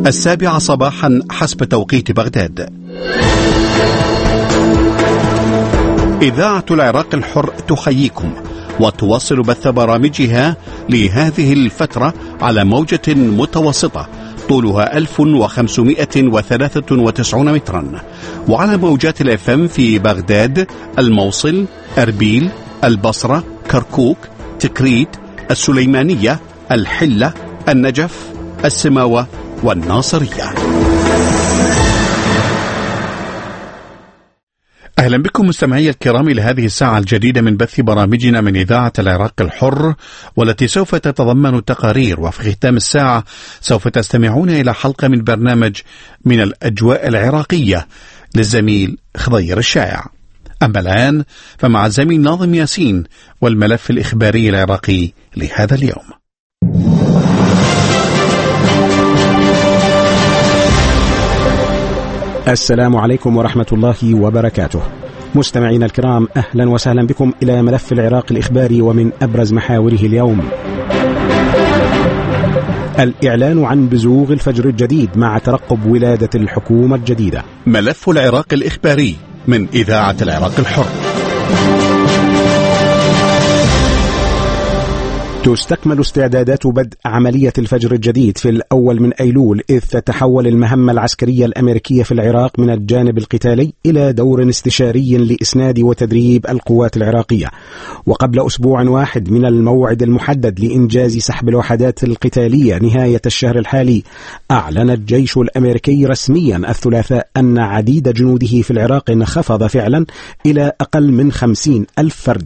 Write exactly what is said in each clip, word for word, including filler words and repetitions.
السابعة صباحا حسب توقيت بغداد. إذاعة العراق الحر تحييكم وتواصل بث برامجها لهذه الفترة على موجة متوسطة طولها ألف وخمسمائة وثلاثة وتسعين مترا، وعلى موجات الاف ام في بغداد، الموصل، أربيل، البصرة، كركوك، تكريت، السليمانية، الحلة، النجف، السماوة والناصرية. أهلا بكم مستمعي الكرام إلى هذه الساعة الجديدة من بث برامجنا من إذاعة العراق الحر، والتي سوف تتضمن تقارير، وفي ختام الساعة سوف تستمعون إلى حلقة من برنامج من الأجواء العراقية للزميل خضير الشائع. أما الآن فمع الزميل ناظم ياسين والملف الإخباري العراقي لهذا اليوم. السلام عليكم ورحمة الله وبركاته. مستمعينا الكرام، أهلا وسهلا بكم إلى ملف العراق الإخباري ومن أبرز محاوره اليوم: الإعلان عن بزوغ الفجر الجديد مع ترقب ولادة الحكومة الجديدة. ملف العراق الإخباري من إذاعة العراق الحر. تستكمل استعدادات بدء عملية الفجر الجديد في الأول من أيلول، إذ تتحول المهمة العسكرية الأمريكية في العراق من الجانب القتالي إلى دور استشاري لإسناد وتدريب القوات العراقية. وقبل أسبوع واحد من الموعد المحدد لإنجاز سحب الوحدات القتالية نهاية الشهر الحالي، أعلن الجيش الأمريكي رسميا الثلاثاء أن عديد جنوده في العراق انخفض فعلا إلى أقل من خمسين ألف فرد.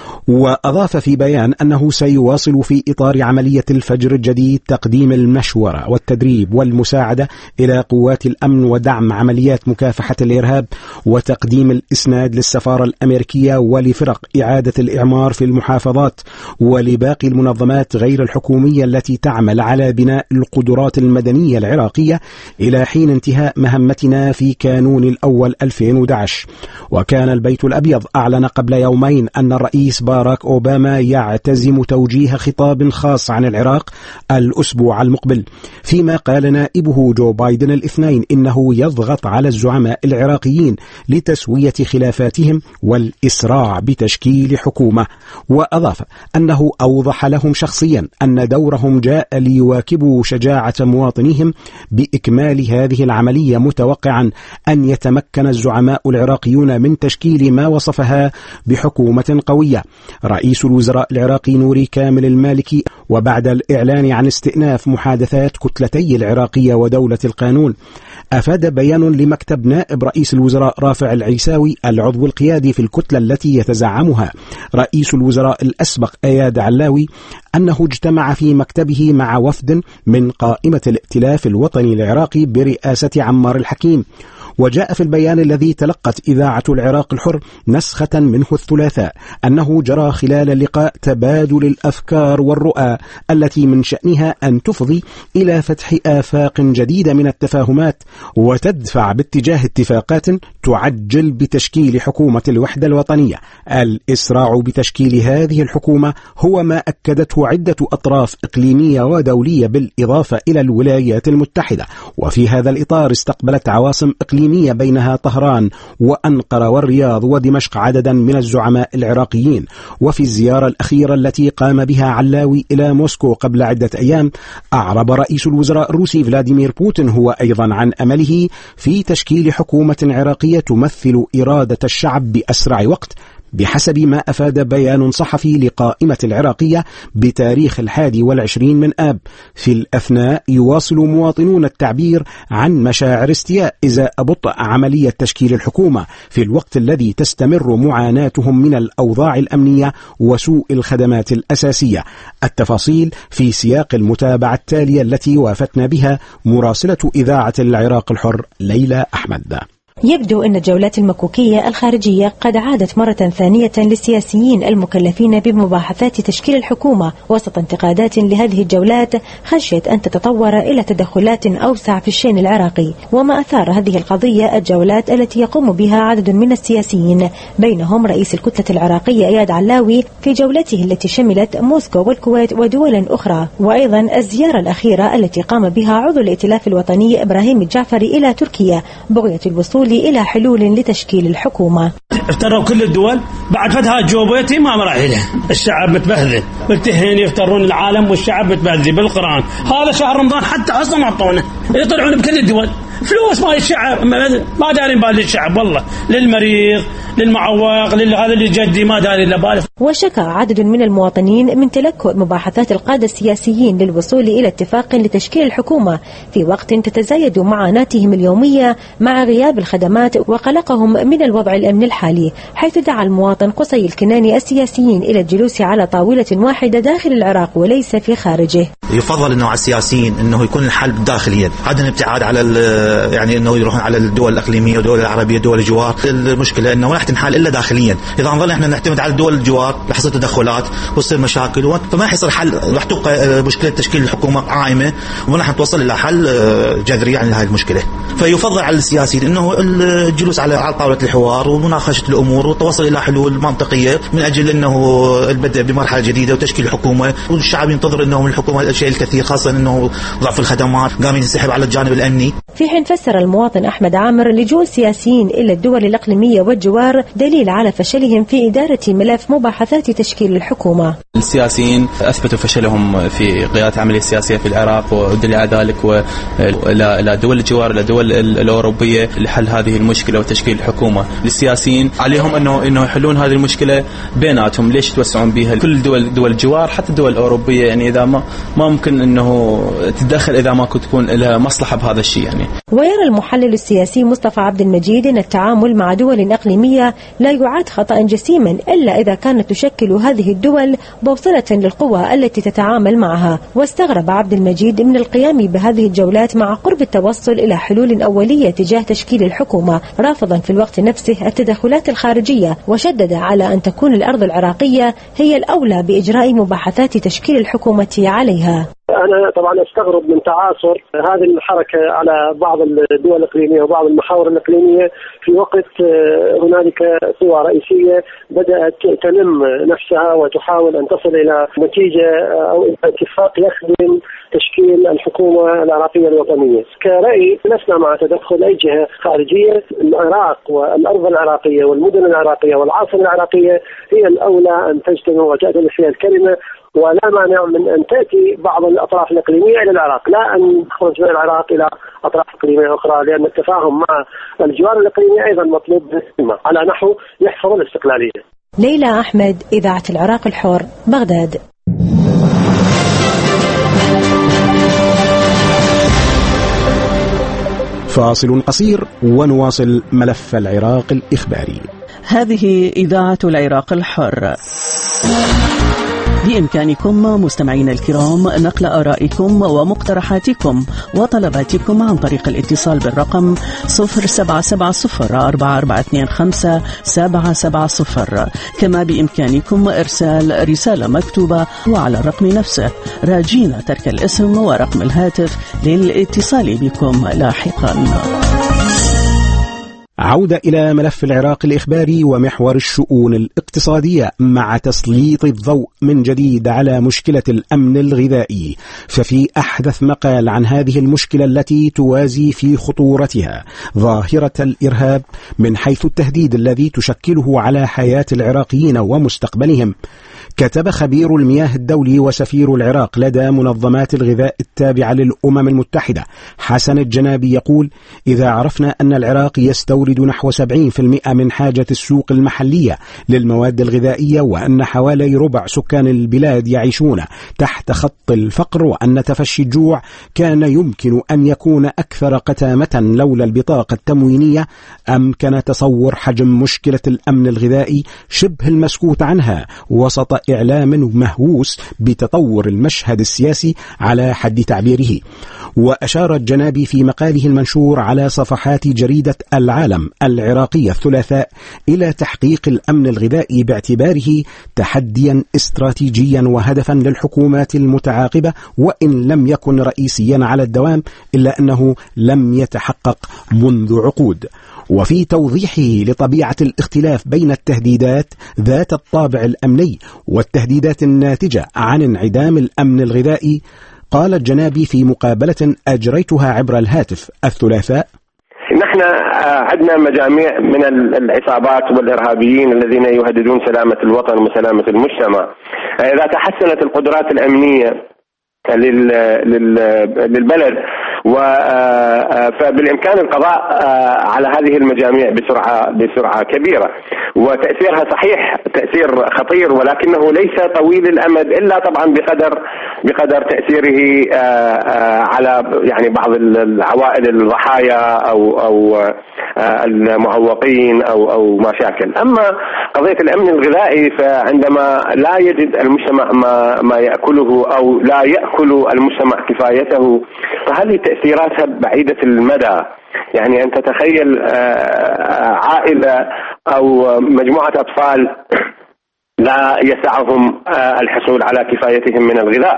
وأضاف في بيان أنه سيواصل في إطار عملية الفجر الجديد تقديم المشورة والتدريب والمساعدة إلى قوات الأمن ودعم عمليات مكافحة الإرهاب وتقديم الإسناد للسفارة الأمريكية ولفرق إعادة الإعمار في المحافظات ولباقي المنظمات غير الحكومية التي تعمل على بناء القدرات المدنية العراقية إلى حين انتهاء مهمتنا في كانون الأول ألفين وأحد عشر. وكان البيت الأبيض أعلن قبل يومين أن الرئيس باراك أوباما يعتزم توجيه خطاب خاص عن العراق الأسبوع المقبل، فيما قال نائبه جو بايدن الاثنين إنه يضغط على الزعماء العراقيين لتسوية خلافاتهم والإسراع بتشكيل حكومة. وأضاف أنه أوضح لهم شخصيا أن دورهم جاء ليواكبوا شجاعة مواطنيهم بإكمال هذه العملية، متوقعا أن يتمكن الزعماء العراقيون من تشكيل ما وصفها بحكومة قوية. رئيس الوزراء العراقي نوري كامل المالكي، وبعد الإعلان عن استئناف محادثات كتلتي العراقية ودولة القانون، أفاد بيان لمكتب نائب رئيس الوزراء رافع العيساوي العضو القيادي في الكتلة التي يتزعمها رئيس الوزراء الأسبق اياد علاوي أنه اجتمع في مكتبه مع وفد من قائمة الائتلاف الوطني العراقي برئاسة عمار الحكيم. وجاء في البيان الذي تلقت إذاعة العراق الحر نسخة منه الثلاثاء أنه جرى خلال اللقاء تبادل الأفكار والرؤى التي من شأنها أن تفضي إلى فتح آفاق جديدة من التفاهمات وتدفع باتجاه اتفاقات تعجل بتشكيل حكومة الوحدة الوطنية. الإسراع بتشكيل هذه الحكومة هو ما أكدته عدة أطراف إقليمية ودولية بالإضافة إلى الولايات المتحدة. وفي هذا الإطار استقبلت عواصم إقليمية بينها طهران وأنقرة والرياض ودمشق عددا من الزعماء العراقيين. وفي الزيارة الأخيرة التي قام بها علاوي إلى موسكو قبل عدة أيام، أعرب رئيس الوزراء الروسي فلاديمير بوتين هو أيضا عن أمله في تشكيل حكومة عراقية تمثل إرادة الشعب بأسرع وقت، بحسب ما أفاد بيان صحفي لقائمة العراقية بتاريخ الحادي والعشرين من آب. في الأثناء يواصل مواطنون التعبير عن مشاعر استياء إزاء بطء عملية تشكيل الحكومة في الوقت الذي تستمر معاناتهم من الأوضاع الأمنية وسوء الخدمات الأساسية. التفاصيل في سياق المتابعة التالية التي وافتنا بها مراسلة إذاعة العراق الحر ليلى أحمد. يبدو أن الجولات المكوكية الخارجية قد عادت مرة ثانية للسياسيين المكلفين بمباحثات تشكيل الحكومة وسط انتقادات لهذه الجولات خشية أن تتطور إلى تدخلات أوسع في الشأن العراقي. وما أثار هذه القضية الجولات التي يقوم بها عدد من السياسيين، بينهم رئيس الكتلة العراقية إياد علاوي في جولته التي شملت موسكو والكويت ودول أخرى، وأيضا الزيارة الأخيرة التي قام بها عضو الائتلاف الوطني إبراهيم الجعفري إلى تركيا بغية الوصول إلى حلول لتشكيل الحكومة. افتروا كل الدول بعد فتحة جوبيتي ما مراحله، الشعب متبهذل، متهين يفترون العالم والشعب متبهذل بالقرآن. هذا شهر رمضان حتى أصلا معطونه يطلعون بكل الدول فلوس مال الشعب، ما دارين بال الشعب والله، للمريض للمعوق لهذا اللي جدي ما دارين له. وشكى عدد من المواطنين من تلكؤ مباحثات القادة السياسيين للوصول إلى اتفاق لتشكيل الحكومة في وقت تتزايد معاناتهم اليومية مع غياب الخدمات وقلقهم من الوضع الأمني الحالي، حيث دعا المواطن قصي الكناني السياسيين إلى الجلوس على طاولة واحدة داخل العراق وليس في خارجه. يفضل انه على السياسيين انه يكون الحل داخليا، عدم ابتعاد على يعني انه يروحون على الدول الاقليميه والدول العربيه دول الجوار. المشكله انه ما راح تنحل الا داخليا، اذا نظل احنا نعتمد على الدول الجوار راح يصير تدخلات وتصير مشاكل، فما يحصل حل، راح تبقى مشكله تشكيل الحكومه عائمه وما راح توصل الى حل جذري يعني لهذه المشكله. فيفضل على السياسيين انه الجلوس على على طاوله الحوار ومناقشه الامور والتوصل الى حلول منطقيه من اجل انه البدء بمرحله جديده وتشكيل الحكومه، والشعب ينتظر انه من الحكومه الشيء الكثير، خاصه انه ضعف الخدمات قام ينسحب على الجانب الامني. في حين فسر المواطن أحمد عامر لجوء السياسيين إلى الدول الإقليمية والجوار دليل على فشلهم في إدارة ملف مباحثات تشكيل الحكومة. السياسيين أثبتوا فشلهم في قيادة عملية السياسية في العراق، ودليل على ذلك إلى دول الجوار إلى دول الأوروبية لحل هذه المشكلة وتشكيل الحكومة. للسياسيين عليهم أنه إنه يحلون هذه المشكلة بيناتهم، ليش توسعون بها كل دول دول الجوار حتى الدول الأوروبية، يعني إذا ما ما ممكن إنه تتدخل إذا ما كنت تكون لها مصلحة بهذا الشيء يعني. ويرى المحلل السياسي مصطفى عبد المجيد أن التعامل مع دول إقليمية لا يعد خطأ جسيما إلا إذا كانت تشكل هذه الدول بوصلة للقوى التي تتعامل معها. واستغرب عبد المجيد من القيام بهذه الجولات مع قرب التوصل إلى حلول أولية تجاه تشكيل الحكومة، رافضا في الوقت نفسه التدخلات الخارجية، وشدد على أن تكون الأرض العراقية هي الأولى بإجراء مباحثات تشكيل الحكومة عليها. أنا طبعا أستغرب من تعاصر هذه الحركة على بعض الدول الإقليمية وبعض المحاور الإقليمية في وقت هنالك قوى رئيسية بدأت تلم نفسها وتحاول أن تصل إلى نتيجة أو اتفاق يخدم تشكيل الحكومة العراقية الوطنية. كرأي لسنا مع تدخل أي جهة خارجية. العراق والأرض العراقية والمدن العراقية والعاصمة العراقية هي الأولى أن تجتمع وتأتي فيها الكلمة، ولا مانع من أن تأتي بعض الأطراف الإقليمية إلى العراق، لا أن تخرج من العراق إلى أطراف إقليمية أخرى، لأن التفاهم مع الجوار الإقليمي أيضا مطلوب على نحو يحفظ الاستقلالية. ليلى أحمد، إذاعة العراق الحر، بغداد. فاصل قصير ونواصل ملف العراق الإخباري. هذه إذاعة العراق الحر. بإمكانكم مستمعين الكرام نقل آرائكم ومقترحاتكم وطلباتكم عن طريق الاتصال بالرقم صفر سبعة سبعة صفر أربعة أربعة اثنين خمسة سبعة سبعة صفر. كما بإمكانكم إرسال رسالة مكتوبة وعلى الرقم نفسه، راجين ترك الاسم ورقم الهاتف للاتصال بكم لاحقا. عودة إلى ملف العراق الإخباري ومحور الشؤون الاقتصادية مع تسليط الضوء من جديد على مشكلة الأمن الغذائي. ففي أحدث مقال عن هذه المشكلة التي توازي في خطورتها ظاهرة الإرهاب من حيث التهديد الذي تشكله على حياة العراقيين ومستقبلهم، كتب خبير المياه الدولي وسفير العراق لدى منظمات الغذاء التابعة للأمم المتحدة حسن الجنابي يقول: إذا عرفنا أن العراق يستورد نحو سبعين بالمئة من حاجة السوق المحلية للمواد الغذائية، وأن حوالي ربع سكان البلاد يعيشون تحت خط الفقر، وأن تفشي الجوع كان يمكن أن يكون أكثر قتامة لولا البطاقة التموينية، أمكن تصور حجم مشكلة الأمن الغذائي شبه المسكوت عنها وسط وإعلام مهووس بتطور المشهد السياسي على حد تعبيره. وأشار الجنابي في مقاله المنشور على صفحات جريدة العالم العراقية الثلاثاء إلى تحقيق الأمن الغذائي باعتباره تحديا استراتيجيا وهدفا للحكومات المتعاقبة، وإن لم يكن رئيسيا على الدوام إلا أنه لم يتحقق منذ عقود. وفي توضيحه لطبيعة الاختلاف بين التهديدات ذات الطابع الأمني والتهديدات الناتجة عن انعدام الأمن الغذائي، قال الجنابي في مقابلة أجريتها عبر الهاتف الثلاثاء: نحن عندنا مجاميع من العصابات والإرهابيين الذين يهددون سلامة الوطن وسلامة المجتمع. إذا تحسنت القدرات الأمنية للبلد فبالإمكان القضاء على هذه المجاميع بسرعة بسرعة كبيرة، وتأثيرها صحيح تأثير خطير، ولكنه ليس طويل الأمد إلا طبعا بقدر بقدر تأثيره على يعني بعض العوائل الضحايا أو أو المعوقين أو أو مشاكل. أما قضية الأمن الغذائي فعندما لا يجد المجتمع ما ما يأكله أو لا يأكل المجتمع كفايته فهذه تأثيراتها بعيدة المدى. يعني أن تتخيل عائلة أو مجموعة أطفال لا يسعهم الحصول على كفايتهم من الغذاء،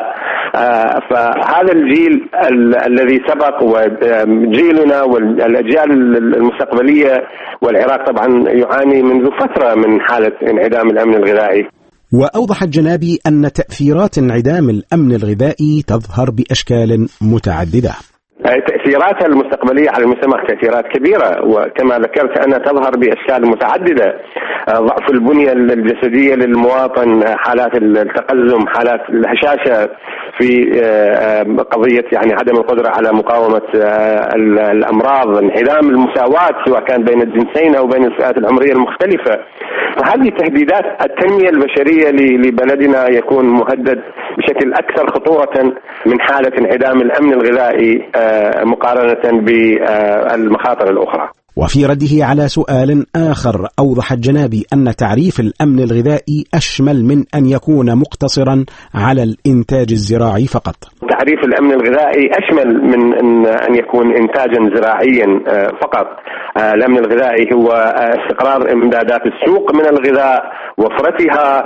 فهذا الجيل الذي سبق وجيلنا والأجيال المستقبلية والعراق طبعا يعاني منذ فترة من حالة انعدام الأمن الغذائي. وأوضح الجنابي أن تأثيرات انعدام الأمن الغذائي تظهر بأشكال متعددة. تأثيراتها المستقبلية على المجتمع تأثيرات كبيرة، وكما ذكرت أنها تظهر بأشكال متعددة: ضعف البنية الجسدية للمواطن، حالات التقزم، حالات الهشاشة في قضية يعني عدم القدرة على مقاومة الأمراض، انعدام المساواة سواء كان بين الجنسين أو بين الفئات العمرية المختلفة. فهذه تهديدات التنمية البشرية لبلدنا يكون مهدد بشكل أكثر خطورة من حالة انعدام الأمن الغذائي مقارنة بالمخاطر الأخرى. وفي رده على سؤال آخر أوضح الجنابي أن تعريف الأمن الغذائي أشمل من أن يكون مقتصرا على الإنتاج الزراعي فقط. تعريف الأمن الغذائي أشمل من أن يكون إنتاجا زراعيا فقط. الأمن الغذائي هو استقرار إمدادات السوق من الغذاء، وفرتها،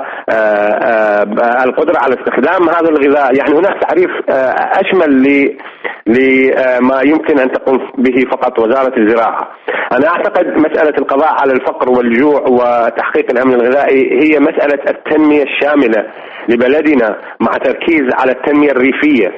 القدرة على استخدام هذا الغذاء. يعني هناك تعريف أشمل لما يمكن أن تقوم به فقط وزارة الزراعة. أنا أعتقد مسألة القضاء على الفقر والجوع وتحقيق الأمن الغذائي هي مسألة التنمية الشاملة لبلدنا مع تركيز على التنمية الريفية.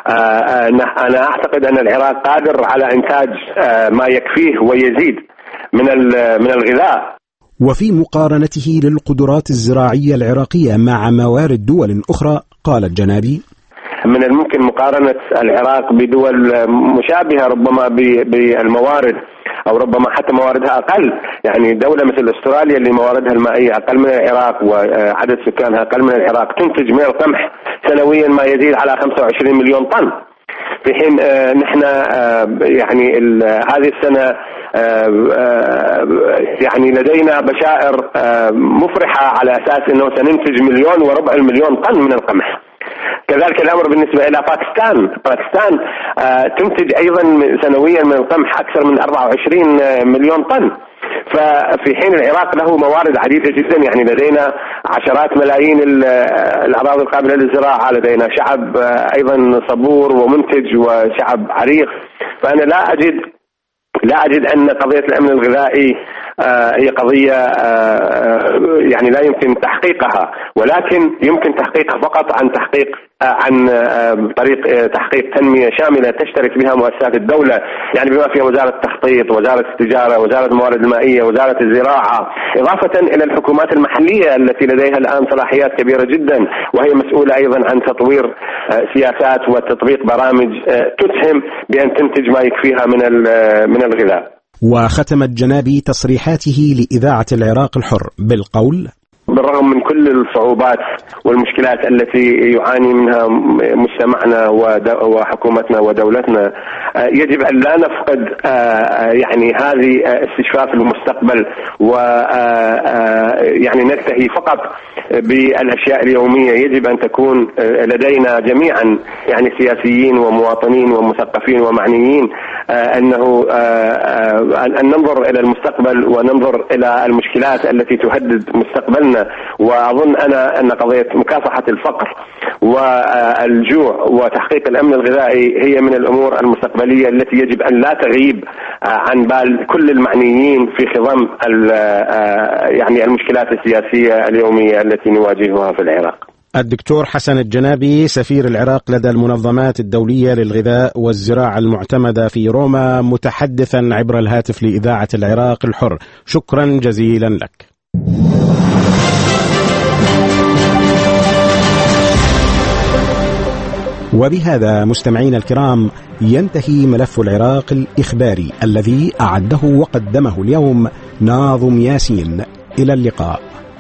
أنا أعتقد أن العراق قادر على إنتاج ما يكفيه ويزيد من من الغذاء. وفي مقارنته للقدرات الزراعية العراقية مع موارد دول أخرى، قال الجنابي: من الممكن مقارنة العراق بدول مشابهة ربما بالموارد، أو ربما حتى مواردها أقل. يعني دولة مثل أستراليا اللي مواردها المائية أقل من العراق وعدد سكانها أقل من العراق تنتج من القمح سنويا ما يزيد على خمسة وعشرين مليون طن، في حين نحن يعني هذه السنة يعني لدينا بشائر مفرحة على أساس أنه سننتج مليون وربع المليون طن من القمح. كذلك الأمر بالنسبة إلى باكستان. باكستان تنتج أيضا سنويا من القمح أكثر من أربعة وعشرين مليون طن، ففي حين العراق له موارد عديدة جدا. يعني لدينا عشرات ملايين الأراضي القابلة للزراعة، لدينا شعب أيضا صبور ومنتج وشعب عريق. فأنا لا أجد لا أجد أن قضية الأمن الغذائي هي قضية يعني لا يمكن تحقيقها، ولكن يمكن تحقيقها فقط عن تحقيق عن طريق تحقيق تنمية شاملة تشترك بها مؤسسات الدولة، يعني بما فيها وزارة التخطيط، وزارة التجارة، وزارة الموارد المائية، وزارة الزراعة، إضافة إلى الحكومات المحلية التي لديها الآن صلاحيات كبيرة جدا، وهي مسؤولة أيضا عن تطوير سياسات وتطبيق برامج تسهم بأن تنتج ما يكفيها من من الغذاء. وختم الجنابي تصريحاته لإذاعة العراق الحر بالقول: بالرغم من كل الصعوبات والمشكلات التي يعاني منها مجتمعنا وحكومتنا ودولتنا، يجب أن لا نفقد يعني هذه استشفاف المستقبل ويعني نكتفي فقط بالأشياء اليومية. يجب أن تكون لدينا جميعا يعني سياسيين ومواطنين ومثقفين ومعنيين أنه أن ننظر إلى المستقبل وننظر إلى المشكلات التي تهدد مستقبلنا. وأظن أنا أن قضية مكافحة الفقر والجوع وتحقيق الأمن الغذائي هي من الأمور المستقبلية التي يجب أن لا تغيب عن بال كل المعنيين في خضم يعني المشكلات السياسية اليومية التي نواجهها في العراق. الدكتور حسن الجنابي، سفير العراق لدى المنظمات الدولية للغذاء والزراعة المعتمدة في روما، متحدثا عبر الهاتف لإذاعة العراق الحر، شكرا جزيلا لك. وبهذا مستمعين الكرام ينتهي ملف العراق الإخباري الذي أعده وقدمه اليوم ناظم ياسين. إلى اللقاء.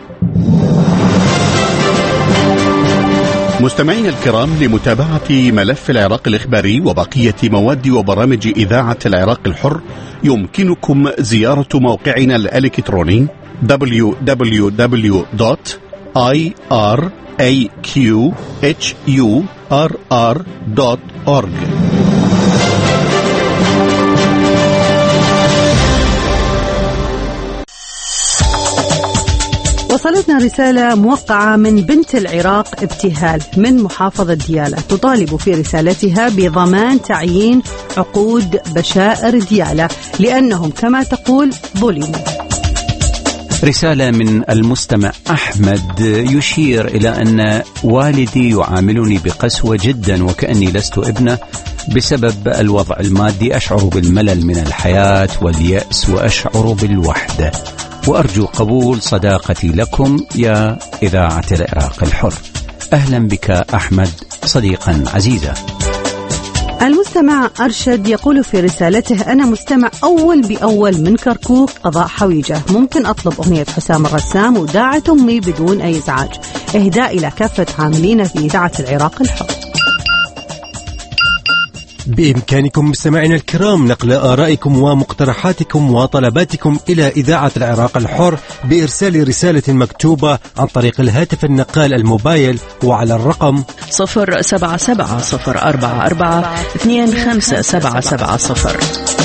مستمعين الكرام، لمتابعة ملف العراق الإخباري وبقية مواد وبرامج إذاعة العراق الحر يمكنكم زيارة موقعنا الإلكتروني دبليو دبليو دبليو دوت آي آر إيه كيو إتش يو آر آر دوت أورج. وصلتنا رسالة موقعة من بنت العراق ابتهال من محافظة ديالى، تطالب في رسالتها بضمان تعيين عقود بشائر ديالى لأنهم كما تقول ظلموا. رسالة من المستمع أحمد يشير إلى أن والدي يعاملني بقسوة جدا وكأني لست ابنه بسبب الوضع المادي. أشعر بالملل من الحياة واليأس وأشعر بالوحدة، وأرجو قبول صداقتي لكم يا إذاعة العراق الحر. أهلا بك أحمد صديقا عزيزا. المستمع أرشد يقول في رسالته: أنا مستمع أول بأول من كركوك قضاء حويجة، ممكن أطلب أغنية حسام الرسام وداعة أمي بدون أي إزعاج، إهداء إلى كافة عاملين في إذاعة العراق الحر. بإمكانكم مستمعينا الكرام نقل آرائكم ومقترحاتكم وطلباتكم إلى إذاعة العراق الحر بإرسال رسالة مكتوبة عن طريق الهاتف النقال الموبايل وعلى الرقم صفر سبعة سبعة صفر أربعة أربعة اثنين خمسة سبعة سبعة صفر.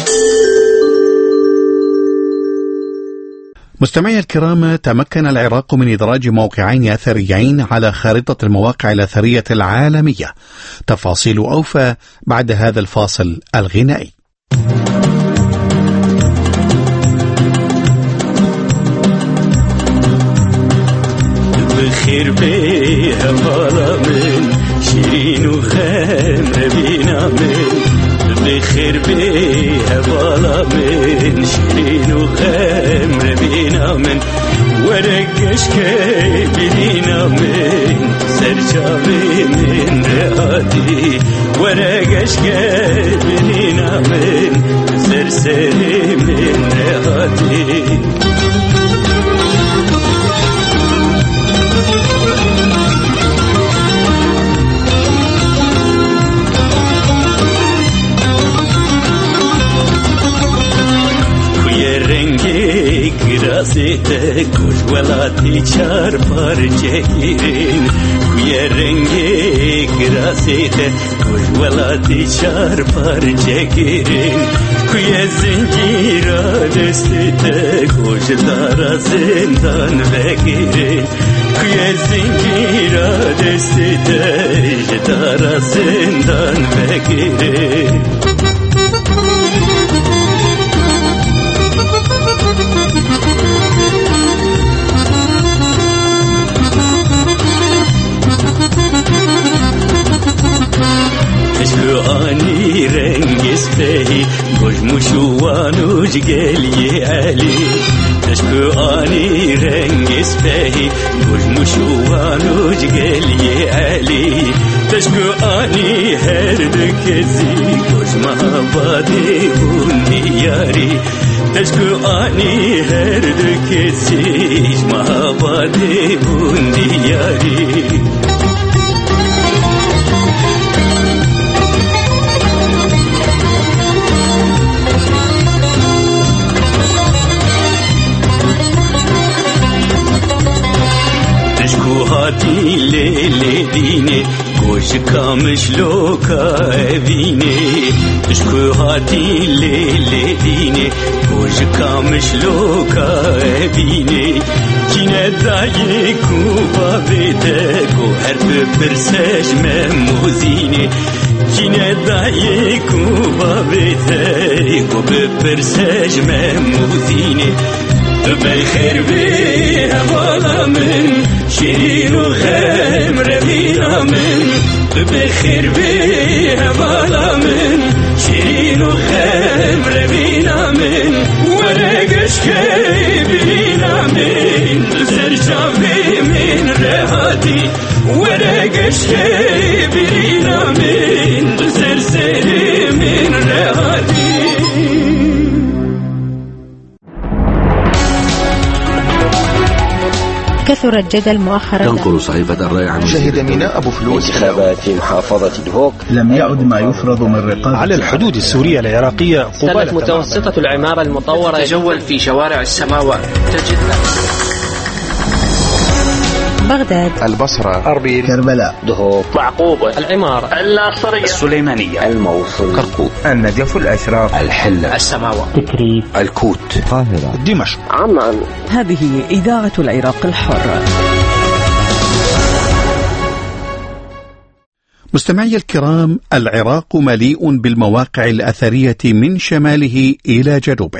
مستمعي الكرام، تمكن العراق من إدراج موقعين أثريين على خارطة المواقع الأثرية العالمية. تفاصيل أوفى بعد هذا الفاصل الغنائي. بخير بيها بالا من شيرين وخمر بينا من بخير بيها بالا من شيرين وخمر بينا من ورقش كي بينا من سرجابي من رهاتي ورقش كي بينا من سرسري من رهاتي. راسته کش ولاتی چار پارچه گیرین کوی رنگی راسته کش ولاتی چار پارچه گیرین کوی زنجیر دسته کش دارا زندان بگیرین کوی زنجیر دسته دارا زندان بگیرین. آنی رنگ اسپهی گوش مشوانوج گلی علی تشکو آنی رنگ اسپهی گوش مشوانوج گلی علی تشکو آنی هر دکزی گوش محبادی بونی یاری تشكو آني هردو کسیش محباده بوندی یاری هاتی لیلی دینه گوش کامش لوکا وینه اشکو هاتی لیلی دینه گوش کامش لوکا وینه کینه دایی کوبا بیده گو هر بپرسش مموزینه کینه دایی کوبا بیده گو بپرسش مموزینه بخیر بی حوالا من شیرین و خیم روینا من بخیر بی حوالا من شیرین و خیم روینا من ورگش که بینا من زرجاوی من رهاتی ورگش که بینا من زرزری من رهاتی كثر الجدل مؤخرا. تنقل صحيفة الرأي عن شهد ميناء أبو فلوس انتخابات في محافظة دهوك. لم يعد ما يفرض من رقابة على الحدود السورية العراقية. قبالة متوسطة العمارة المطورة تجول في شوارع السماوات تجد بغداد، البصرة، أربيل، كربلاء، دهوك، معقوبة، العمارة، الناصرية، السليمانية، الموصل، كركوك، النجف، الأشراف، الحلة، السماوات، تكريت، الكوت، القاهرة، دمشق، عمان. هذه إذاعة العراق الحر. مستمعي الكرام، العراق مليء بالمواقع الأثرية من شماله إلى جنوبه،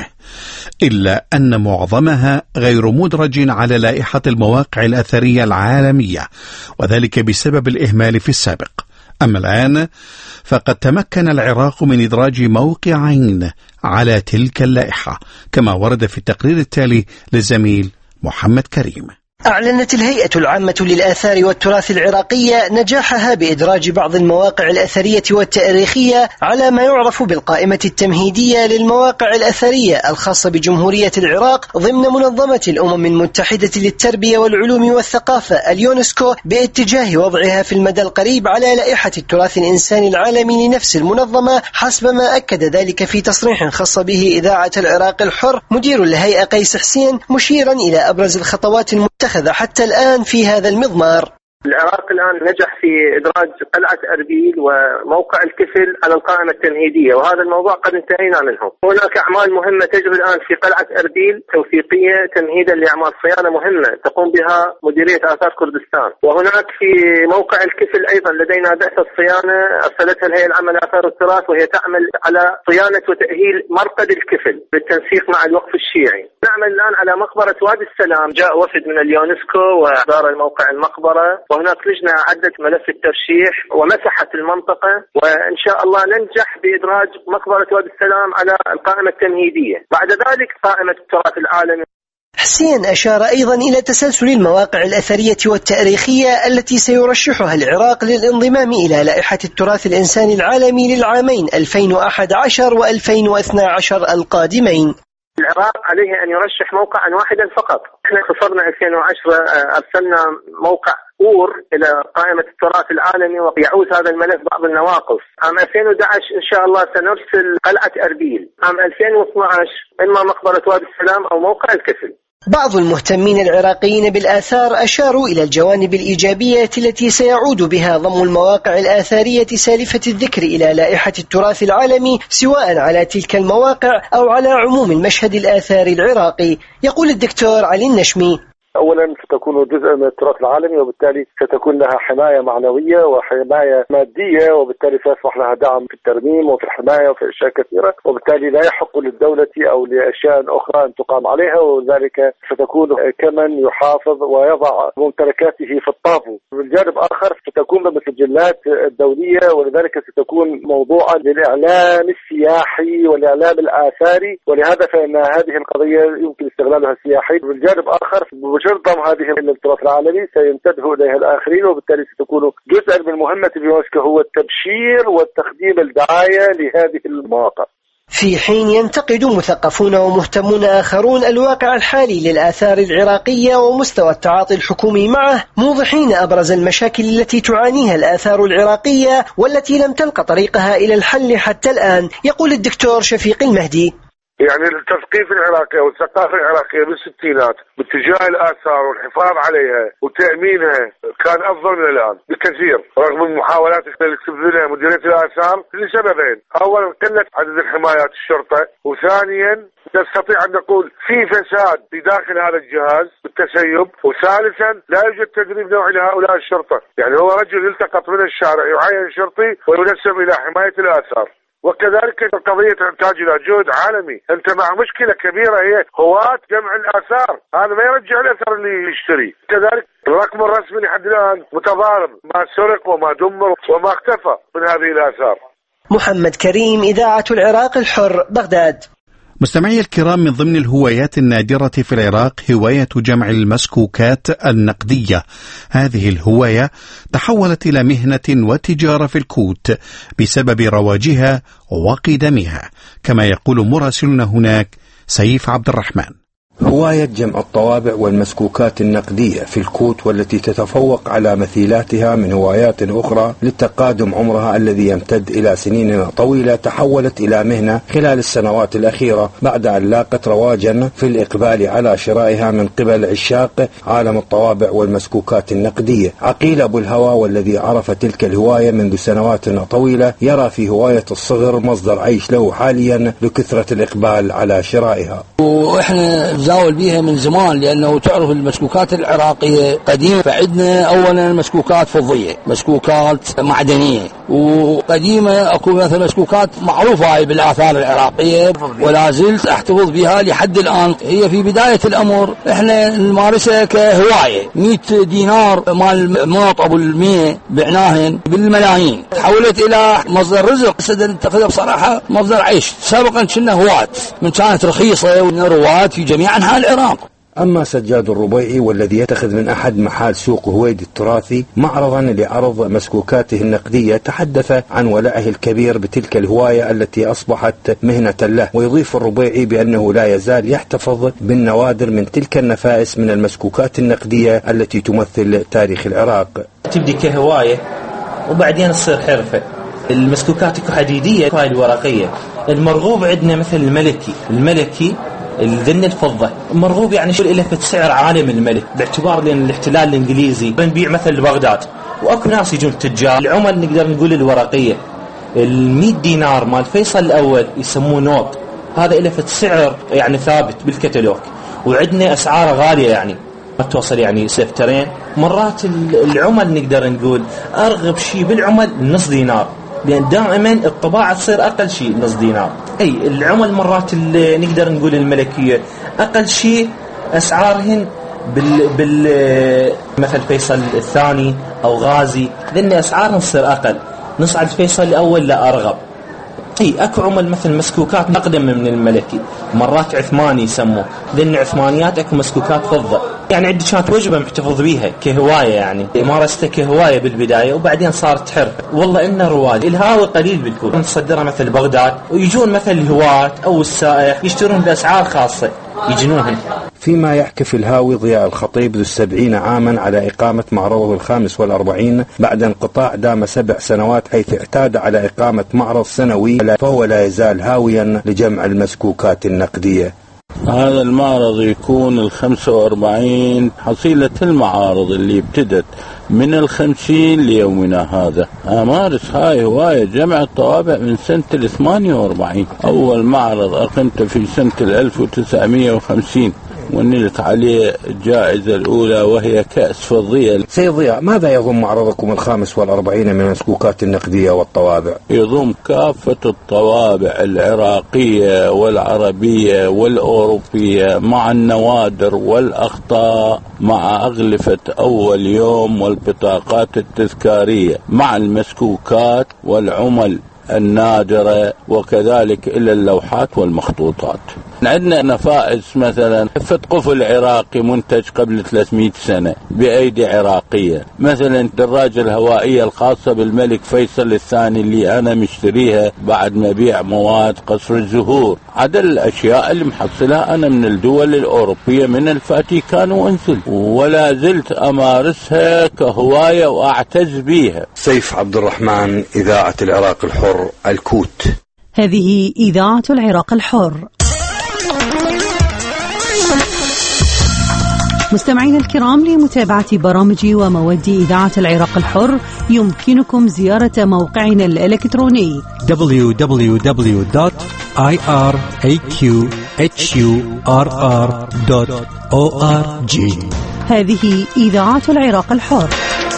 إلا أن معظمها غير مدرج على لائحة المواقع الأثرية العالمية، وذلك بسبب الإهمال في السابق. أما الآن فقد تمكن العراق من إدراج موقعين على تلك اللائحة، كما ورد في التقرير التالي للزميل محمد كريم. أعلنت الهيئة العامة للآثار والتراث العراقية نجاحها بإدراج بعض المواقع الأثرية والتاريخية على ما يعرف بالقائمة التمهيدية للمواقع الأثرية الخاصة بجمهورية العراق ضمن منظمة الأمم المتحدة للتربية والعلوم والثقافة اليونسكو، باتجاه وضعها في المدى القريب على لائحة التراث الإنساني العالمي لنفس المنظمة، حسب ما أكد ذلك في تصريح خاص به إذاعة العراق الحر مدير الهيئة قيس حسين، مشيرا إلى أبرز الخطوات المتخذة حتى الآن في هذا المضمار. العراق الآن نجح في إدراج قلعة أربيل وموقع الكفل على القائمة التمهيدية، وهذا الموضوع قد انتهينا منه. هناك أعمال مهمة تجري الآن في قلعة أربيل توثيقية تمهيدا لأعمال صيانة مهمة تقوم بها مديرية آثار كردستان. وهناك في موقع الكفل أيضا لدينا بعثة صيانة أرسلتها الهيئة العامة لآثار والتراث، وهي تعمل على صيانة وتأهيل مرقد الكفل بالتنسيق مع الوقف الشيعي. نعمل الآن على مقبرة وادي السلام، جاء وفد من اليونسكو وزار الموقع المقبرة، وهناك لجنة عدت ملف الترشيح ومسحت المنطقة، وإن شاء الله ننجح بإدراج مقبرة وادي السلام على القائمة التمهيدية. بعد ذلك قائمة التراث العالمي. حسين أشار أيضا إلى تسلسل المواقع الأثرية والتاريخية التي سيرشحها العراق للانضمام إلى لائحة التراث الإنساني العالمي للعامين ألفين وأحد عشر وألفين واثني عشر القادمين. العراق عليه أن يرشح موقعا واحدا فقط. احنا خسرنا ألفين وعشرة، أرسلنا موقع أور إلى قائمة التراث العالمي ويعود هذا الملف بعض النواقص. عام ألفين وأحد عشر إن شاء الله سنرسل قلعة أربيل. عام ألفين واثني عشر إما مقبرة وادي السلام أو موقع الكفل. بعض المهتمين العراقيين بالآثار أشاروا إلى الجوانب الإيجابية التي سيعود بها ضم المواقع الآثارية سالفة الذكر إلى لائحة التراث العالمي، سواء على تلك المواقع أو على عموم المشهد الآثاري العراقي. يقول الدكتور علي النشمي: أولا ستكون جزء من التراث العالمي، وبالتالي ستكون لها حماية معنوية وحماية مادية، وبالتالي سيصبح لها دعم في الترميم وفي الحماية وفي أشياء كثيرة، وبالتالي لا يحق للدولة أو لأشياء أخرى أن تقام عليها، وذلك ستكون كمن يحافظ ويضع ممتلكاته في الطابو. بالجانب آخر ستكون بالسجلات الدولية، ولذلك ستكون موضوعا للإعلام السياحي والإعلام الآثاري، ولهذا فإن هذه القضية يمكن استغلالها السياحي. بالجانب آخر ضم هذه التراث العالمي سينتبه إليها الآخرين، وبالتالي ستكون جزءا من مهمة اليونسكو هو التبشير والتقديم الدعاية لهذه المواقع. في حين ينتقد مثقفون ومهتمون آخرون الواقع الحالي للآثار العراقية ومستوى التعاطي الحكومي معه، موضحين أبرز المشاكل التي تعانيها الآثار العراقية والتي لم تلق طريقها إلى الحل حتى الآن. يقول الدكتور شفيق المهدي: يعني التثقيف العراقي والثقافة العراقية بالستينات باتجاه الآثار والحفاظ عليها وتأمينها كان أفضل من الآن بكثير، رغم المحاولات اللي تبذلها مديرية الآثار لسببين: أولا قلة عدد الحمايات الشرطة، وثانيا نستطيع أن نقول في فساد في داخل هذا الجهاز بالتسيب، وثالثا لا يوجد تدريب نوعي لهؤلاء الشرطة. يعني هو رجل يلتقط من الشارع يعين شرطي وينسب إلى حماية الآثار. وكذلك القضية تحتاج إلى جهد عالمي. أنت مع مشكلة كبيرة هي هواة جمع الآثار، هذا ما يرجع الأثر اللي يشتري. كذلك الرقم الرسمي لحد الآن متضارب، ما سرق وما دمر وما اختفى من هذه الآثار. محمد كريم، إذاعة العراق الحر، بغداد. مستمعي الكرام، من ضمن الهوايات النادرة في العراق هواية جمع المسكوكات النقدية. هذه الهواية تحولت إلى مهنة وتجارة في الكوت بسبب رواجها وقدمها، كما يقول مراسلنا هناك سيف عبد الرحمن. هواية جمع الطوابع والمسكوكات النقدية في الكوت، والتي تتفوق على مثيلاتها من هوايات أخرى للتقادم عمرها الذي يمتد إلى سنين طويلة، تحولت إلى مهنة خلال السنوات الأخيرة بعد أن لاقت رواجا في الإقبال على شرائها من قبل عشاق عالم الطوابع والمسكوكات النقدية. عقيل أبو الهوى، والذي عرف تلك الهواية منذ سنوات طويلة، يرى في هواية الصغر مصدر عيش له حاليا لكثرة الإقبال على شرائها. وإحنا زاول بيها من زمان، لأنه تعرف المسكوكات العراقية قديمة، فعندنا أولا مسكوكات فضية، مسكوكات معدنية، وقديمة أكو مثل مسكوكات معروفة هاي بالآثار العراقية ولا زلت أحتفظ بها لحد الآن. هي في بداية الأمر إحنا نمارسها كهواية، مئة دينار مال مناط أبو المية بعناهن بالملايين، تحولت إلى مصدر رزق. سدد اتخذها بصراحة مصدر عيش. سابقا كنا هواة من كانت رخيصة ونروات في جميع أنحاء العراق. أما سجاد الربيعي، والذي يتخذ من أحد محال سوق هويد التراثي معرضا لعرض مسكوكاته النقدية، تحدث عن ولعه الكبير بتلك الهواية التي أصبحت مهنة له. ويضيف الربيعي بأنه لا يزال يحتفظ بالنوادر من تلك النفائس من المسكوكات النقدية التي تمثل تاريخ العراق. تبدي كهواية وبعدين تصير حرفة. المسكوكات حديدية هاي الورقية. المرغوب عندنا مثل الملكي، الملكي الذن الفضة مرغوب، يعني شو له في سعر عالم الملك، باعتبار لأن الاحتلال الإنجليزي بنبيع مثل بغداد، وأكو ناس يجون تجار. العمل نقدر نقول الورقية المية دينار مال فيصل الأول يسموه نوط، هذا له في سعر يعني ثابت بالكتالوج، وعندنا أسعاره غالية يعني ما توصل يعني سفترين. مرات العمل نقدر نقول أرغب شيء بالعمل نص دينار، لأن دائما الطباعة تصير أقل شيء نص دينار. أي العمل مرات نقدر نقول الملكية أقل شيء أسعارهن بال بال مثل فيصل الثاني أو غازي، لأن أسعارهن تصير أقل. نصعد فيصل الأول لا أرغب. اي اكو عمل مثل مسكوكات اقدم من الملكي، مرات عثماني يسموه، لان عثمانيات اكو مسكوكات فضه. يعني عندي كانت وجبه محتفظ بيها كهوايه، يعني مارستها كهوايه بالبدايه وبعدين صارت حرف. والله انه رواج الهاوي قليل بالكوت، نصدرها مثل بغداد ويجون مثل الهواة او السائح يشترون باسعار خاصه يجنوهن. فيما يحكي في الهاوي ضياء الخطيب ذو السبعين عاما على إقامة معرضه الخامس والأربعين بعد انقطاع دام سبع سنوات، حيث اعتاد على إقامة معرض سنوي، فهو لا يزال هاويا لجمع المسكوكات النقدية. هذا المعرض يكون الخمسة وأربعين حصيلة المعارض اللي ابتدت من الخمسين ليومنا هذا. أمارس هاي هواية جمع الطوابع من سنة الثمانية وأربعين. أول معرض أقمته في سنة الألف وتسعمية وخمسين ونلت عليه الجائزة الأولى وهي كأس فضية. سيد ضياء، ماذا يضم معرضكم الخامس والأربعين من المسكوكات النقدية والطوابع؟ يضم كافة الطوابع العراقية والعربية والأوروبية مع النوادر والأخطاء مع أغلفة أول يوم والبطاقات التذكارية مع المسكوكات والعمل النادرة، وكذلك إلى اللوحات والمخطوطات. عندنا نفائس مثلا فتق قفل عراقي منتج قبل ثلاثمئة سنة بأيدي عراقية، مثلا الدراجة الهوائية الخاصة بالملك فيصل الثاني اللي أنا مشتريها بعد مبيع مواد قصر الزهور. عدد الأشياء اللي محصلها أنا من الدول الأوروبية من الفاتيكان وأنزل، ولا زلت أمارسها كهواية وأعتز بيها. سيف عبد الرحمن، إذاعة العراق الحر، الكوت. هذه إذاعة العراق الحر. مستمعينا الكرام، لمتابعة برامج ومواد إذاعة العراق الحر يمكنكم زيارة موقعنا الإلكتروني دبليو دبليو دبليو دوت آي آر إيه كيو إتش يو آر آر دوت أو آر جي. هذه إذاعة العراق الحر.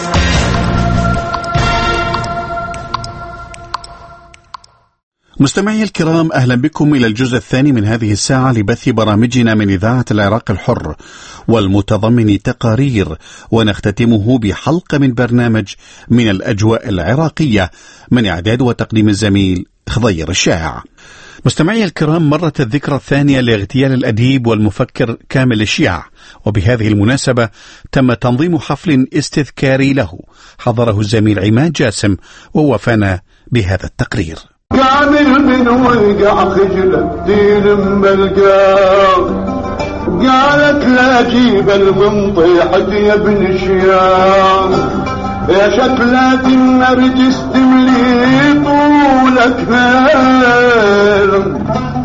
مستمعي الكرام، أهلا بكم إلى الجزء الثاني من هذه الساعة لبث برامجنا من إذاعة العراق الحر، والمتضمن تقارير، ونختتمه بحلقة من برنامج من الأجواء العراقية من إعداد وتقديم الزميل خضير الشاع. مستمعي الكرام، مرت الذكرى الثانية لاغتيال الأديب والمفكر كامل الشياع، وبهذه المناسبة تم تنظيم حفل استذكاري له حضره الزميل عماد جاسم، ووفانا بهذا التقرير. كامل من وقع خجله دين ملقاه، قالت لا جيب المنطيحة يا ابن الشياخ، يا شكلات النرجس تملي طولك هيل.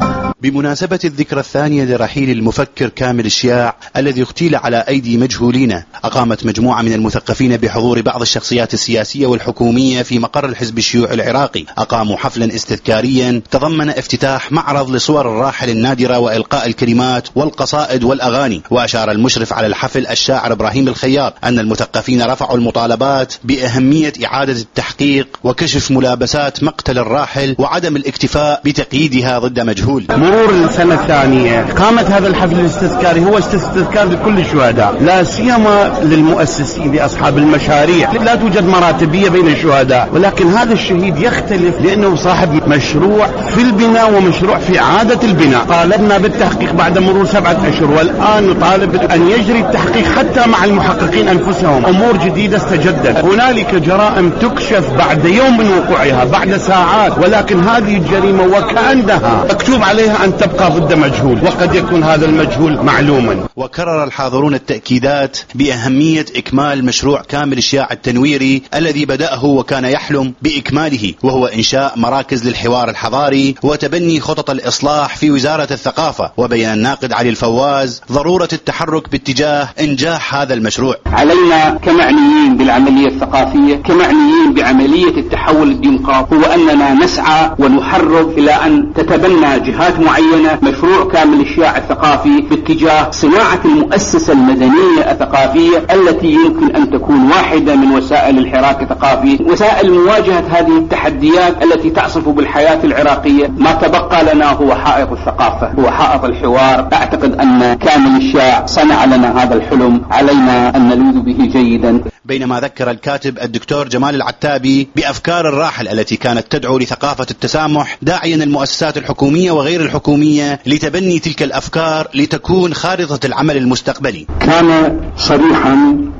بمناسبة الذكرى الثانية لرحيل المفكر كامل الشياع الذي اغتيل على أيدي مجهولين، أقامت مجموعة من المثقفين بحضور بعض الشخصيات السياسية والحكومية في مقر الحزب الشيوعي العراقي، أقاموا حفلا استذكاريا تضمن افتتاح معرض لصور الراحل النادرة وإلقاء الكلمات والقصائد والأغاني. وأشار المشرف على الحفل الشاعر إبراهيم الخياط أن المثقفين رفعوا المطالبات بأهمية إعادة التحقيق وكشف ملابسات مقتل الراحل وعدم الاكتفاء بتقييدها ضد مجهول. مرور السنة الثانية قامت هذا الحفل الاستذكاري، هو استذكار لكل الشهداء، لا سيما للمؤسسين لأصحاب المشاريع. لا توجد مراتبية بين الشهداء، ولكن هذا الشهيد يختلف لأنه صاحب مشروع في البناء ومشروع في إعادة البناء. طالبنا بالتحقيق بعد مرور سبعة أشهر، والآن نطالب أن يجري التحقيق حتى مع المحققين أنفسهم. أمور جديدة استجدت، هنالك جرائم تكشف بعد يوم من وقوعها، بعد ساعات، ولكن هذه الجريمة وكأنها مكتوب عليها أن تبقى ضد مجهول، وقد يكون هذا المجهول معلوما. وكرر الحاضرون التأكيدات بأهمية إكمال مشروع كامل الشياع التنويري الذي بدأه وكان يحلم بإكماله، وهو إنشاء مراكز للحوار الحضاري وتبني خطط الإصلاح في وزارة الثقافة. وبين الناقد علي الفواز ضرورة التحرك باتجاه إنجاح هذا المشروع. علينا كمعنيين بالعملية الثقافية، كمعنيين بعملية التحول الديمقراطي، هو أننا نسعى ونحرض إلى أن تتبنى جهات معينة مشروع كامل الشياع الثقافي باتجاه صناعة المؤسسة المدنية الثقافية التي يمكن أن تكون واحدة من وسائل الحراك الثقافي، وسائل مواجهة هذه التحديات التي تعصف بالحياة العراقية. ما تبقى لنا هو حائط الثقافة، هو حائط الحوار. أعتقد أن كامل الشياع صنع لنا هذا الحلم، علينا أن نلوذ به جيدا. بينما ذكر الكاتب الدكتور جمال العتابي بأفكار الراحل التي كانت تدعو لثقافة التسامح، داعيا المؤسسات الحكومية وغير الحكومية لتبني تلك الأفكار لتكون خارطة العمل المستقبلي. كان صريحا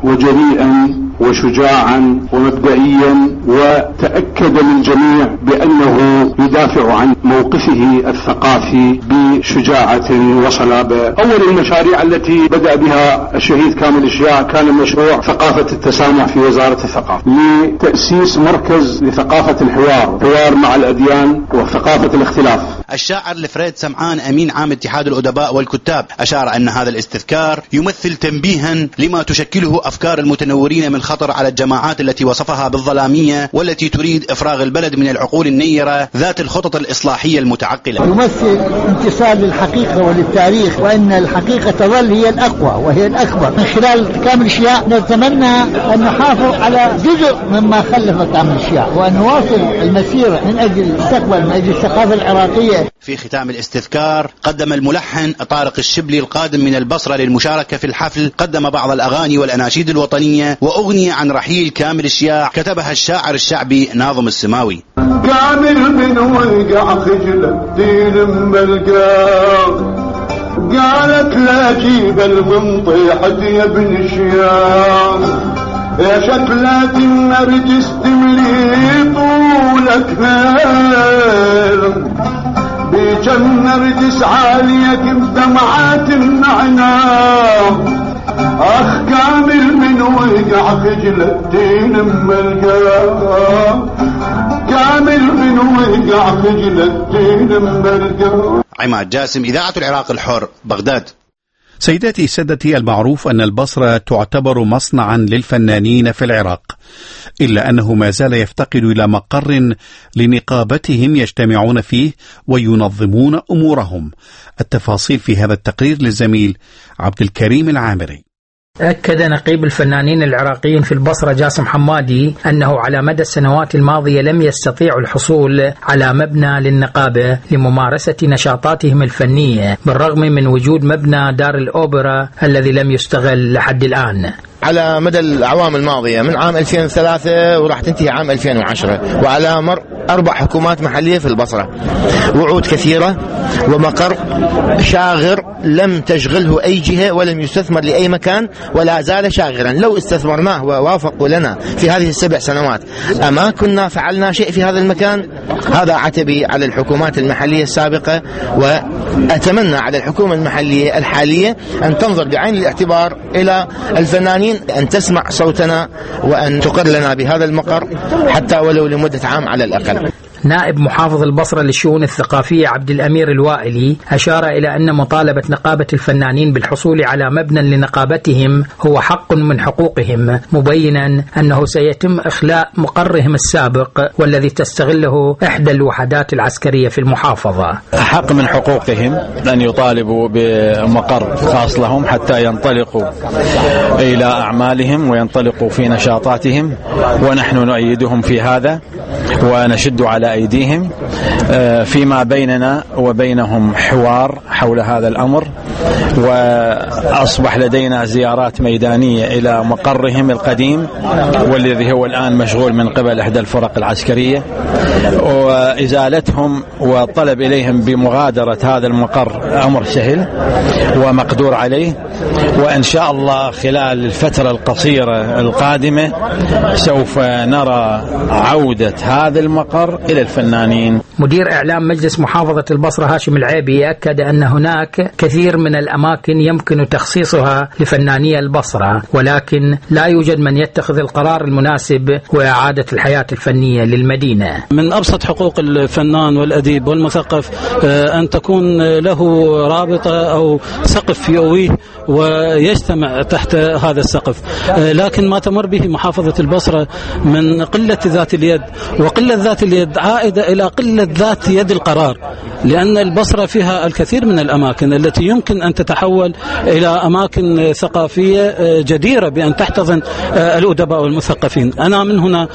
وجريئا وشجاعا ومبدئيا، وتأكد للجميع بأنه يدافع عن موقفه الثقافي بشجاعة وصلابة. أول المشاريع التي بدأ بها الشهيد كامل الشياع كان مشروع ثقافة التسامح في وزارة الثقافة، لتأسيس مركز لثقافة الحوار، حوار مع الأديان وثقافة الاختلاف. الشاعر الفريد سمعان أمين عام اتحاد الأدباء والكتاب أشار أن هذا الاستذكار يمثل تنبيها لما تشكله أفكار المتنورين من خطر على الجماعات التي وصفها بالظلامية والتي تريد إفراغ البلد من العقول النيرة ذات الخطط الإصلاحية المتعقلة. يمثل انتصار للحقيقة وللتاريخ، وأن الحقيقة تظل هي الأقوى وهي الأكبر. من خلال كامل الشياع نتمنى أن نحافظ على جزء مما خلف كامل الشياع، وأن نواصل المسيرة من أجل المستقبل، من أجل الثقافة العراقية. في ختام الاستذكار قدم الملحن طارق الشبلي القادم من البصرة للمشاركة في الحفل، قدم بعض الأغاني والأناشيد الوطنية وأغنية عن رحيل كامل الشياع كتبها الشاعر الشعبي ناظم السماوي. كامل من وقع خجله دين ملقاه، قالت لا جيب المنطيحة يا ابن شيام، يا شكلات النرجس تملي طولك هيل، بيك النرجس عالية بدمعات النعناع، اخ كامل من وقع خجلتين ام القلب، كامل من وقع خجلتين ام القلب. عماد جاسم، إذاعة العراق الحر، بغداد. سيداتي سادتي، المعروف أن البصرة تعتبر مصنعا للفنانين في العراق، إلا أنه ما زال يفتقد إلى مقر لنقابتهم يجتمعون فيه وينظمون أمورهم. التفاصيل في هذا التقرير للزميل عبد الكريم العامري. أكد نقيب الفنانين العراقيين في البصرة جاسم حمادي أنه على مدى السنوات الماضية لم يستطيعوا الحصول على مبنى للنقابة لممارسة نشاطاتهم الفنية، بالرغم من وجود مبنى دار الأوبرا الذي لم يستغل لحد الآن. على مدى الأعوام الماضية من عام ألفين وثلاثة وراح تنتهي عام ألفين وعشرة، وعلى مر أربع حكومات محلية في البصرة، وعود كثيرة ومقر شاغر لم تشغله أي جهة ولم يستثمر لأي مكان ولا زال شاغرا. لو استثمرناه ووافقوا لنا في هذه السبع سنوات أما كنا فعلنا شيء في هذا المكان. هذا عتبي على الحكومات المحلية السابقة، وأتمنى على الحكومة المحلية الحالية أن تنظر بعين الاعتبار إلى الفنانين، أن تسمع صوتنا وأن تقر لنا بهذا المقر حتى ولو لمدة عام على الأقل. نائب محافظ البصرة للشؤون الثقافية عبد الأمير الوائلي أشار إلى أن مطالبة نقابة الفنانين بالحصول على مبنى لنقابتهم هو حق من حقوقهم، مبينا أنه سيتم إخلاء مقرهم السابق والذي تستغله إحدى الوحدات العسكرية في المحافظة. حق من حقوقهم أن يطالبوا بمقر خاص لهم حتى ينطلقوا إلى أعمالهم وينطلقوا في نشاطاتهم، ونحن نؤيدهم في هذا ونشد على أيديهم. فيما بيننا وبينهم حوار حول هذا الأمر، وأصبح لدينا زيارات ميدانية إلى مقرهم القديم والذي هو الآن مشغول من قبل إحدى الفرق العسكرية، وإزالتهم والطلب إليهم بمغادرة هذا المقر أمر سهل ومقدور عليه. وإن شاء الله خلال الفترة القصيرة القادمة سوف نرى عودة هذا المقر إلى الفنانين. مدير إعلام مجلس محافظة البصرة هاشم العيبي أكد أن هناك كثير من الأماكن يمكن تخصيصها لفناني البصرة، ولكن لا يوجد من يتخذ القرار المناسب وإعادة الحياة الفنية للمدينة. من أبسط حقوق الفنان والأديب والمثقف أن تكون له رابطة أو سقف يؤويه ويجتمع تحت هذا السقف، لكن ما تمر به محافظة البصرة من قلة ذات اليد، وقلة ذات اليد عائدة إلى قلة ذات يد القرار، لأن البصرة فيها الكثير من الأماكن التي يمكن أن تتحول إلى أماكن ثقافية جديرة بأن تحتضن الأدباء والمثقفين. أنا من هنا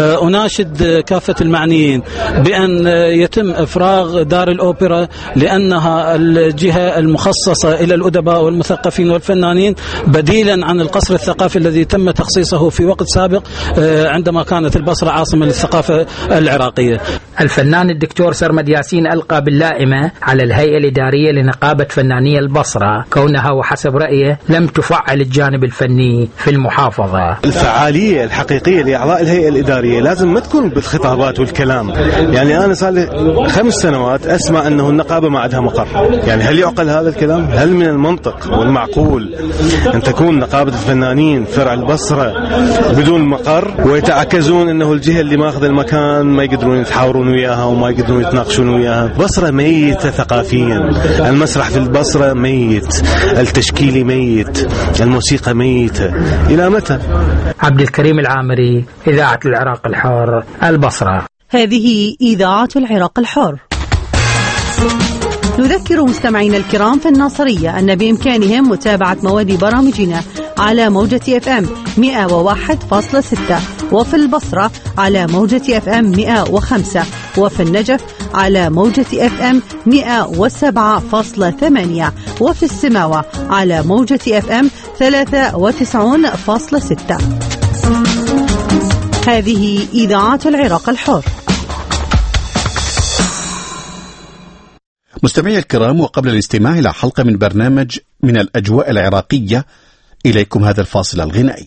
أناشد كافة المعنيين بأن يتم إفراغ دار الأوبرا، لأنها الجهة المخصصة إلى الأدباء والمثقفين والفنانين، بديلا عن القصر الثقافي الذي تم تخصيصه في وقت سابق عندما كانت البصرة عاصمة للثقافة العراقية. الفنان الدكتور سرمد ياسين ألقى باللائمة على الهيئة الإدارية لنقابة فناني البصرة كونها وحسب رأيه لم تفعل الجانب الفني في المحافظة. الفعالية الحقيقية لأعضاء الهيئة الإدارية لازم ما تكون بالخطابات والكلام. يعني أنا صار لي خمس سنوات أسمع أنه النقابة ما عندها مقر، يعني هل يعقل هذا الكلام؟ هل من المنطق والمعقول أن تكون نقابة الفنانين فرع البصرة بدون مقر ويتعكزون أنه الجهة اللي ماخذ المكان ما يقدرون يتحاورون وياها وما يقدرون يتناقشون وياها؟ بصرة ميتة ثقافيا، المسرح في البصرة ميت، التشكيلي ميت، الموسيقى ميتة، إلى متى؟ عبد الكريم العامري، إذاعة العراق الحر، البصرة. هذه إذاعة العراق الحر. نذكر مستمعينا الكرام في الناصرية أن بإمكانهم متابعة مواد برامجنا على موجة اف ام مئة وواحد فاصلة ستة، وفي البصرة على موجة اف ام مئة وخمسة، وفي النجف على موجة اف ام مئة وسبعة فاصلة ثمانية، وفي السماوة على موجة اف ام ثلاثة وتسعين فاصلة ستة. هذه إذاعة العراق الحر. مستمعي الكرام، وقبل الاستماع إلى حلقة من برنامج من الأجواء العراقية، إليكم هذا الفاصل الغنائي.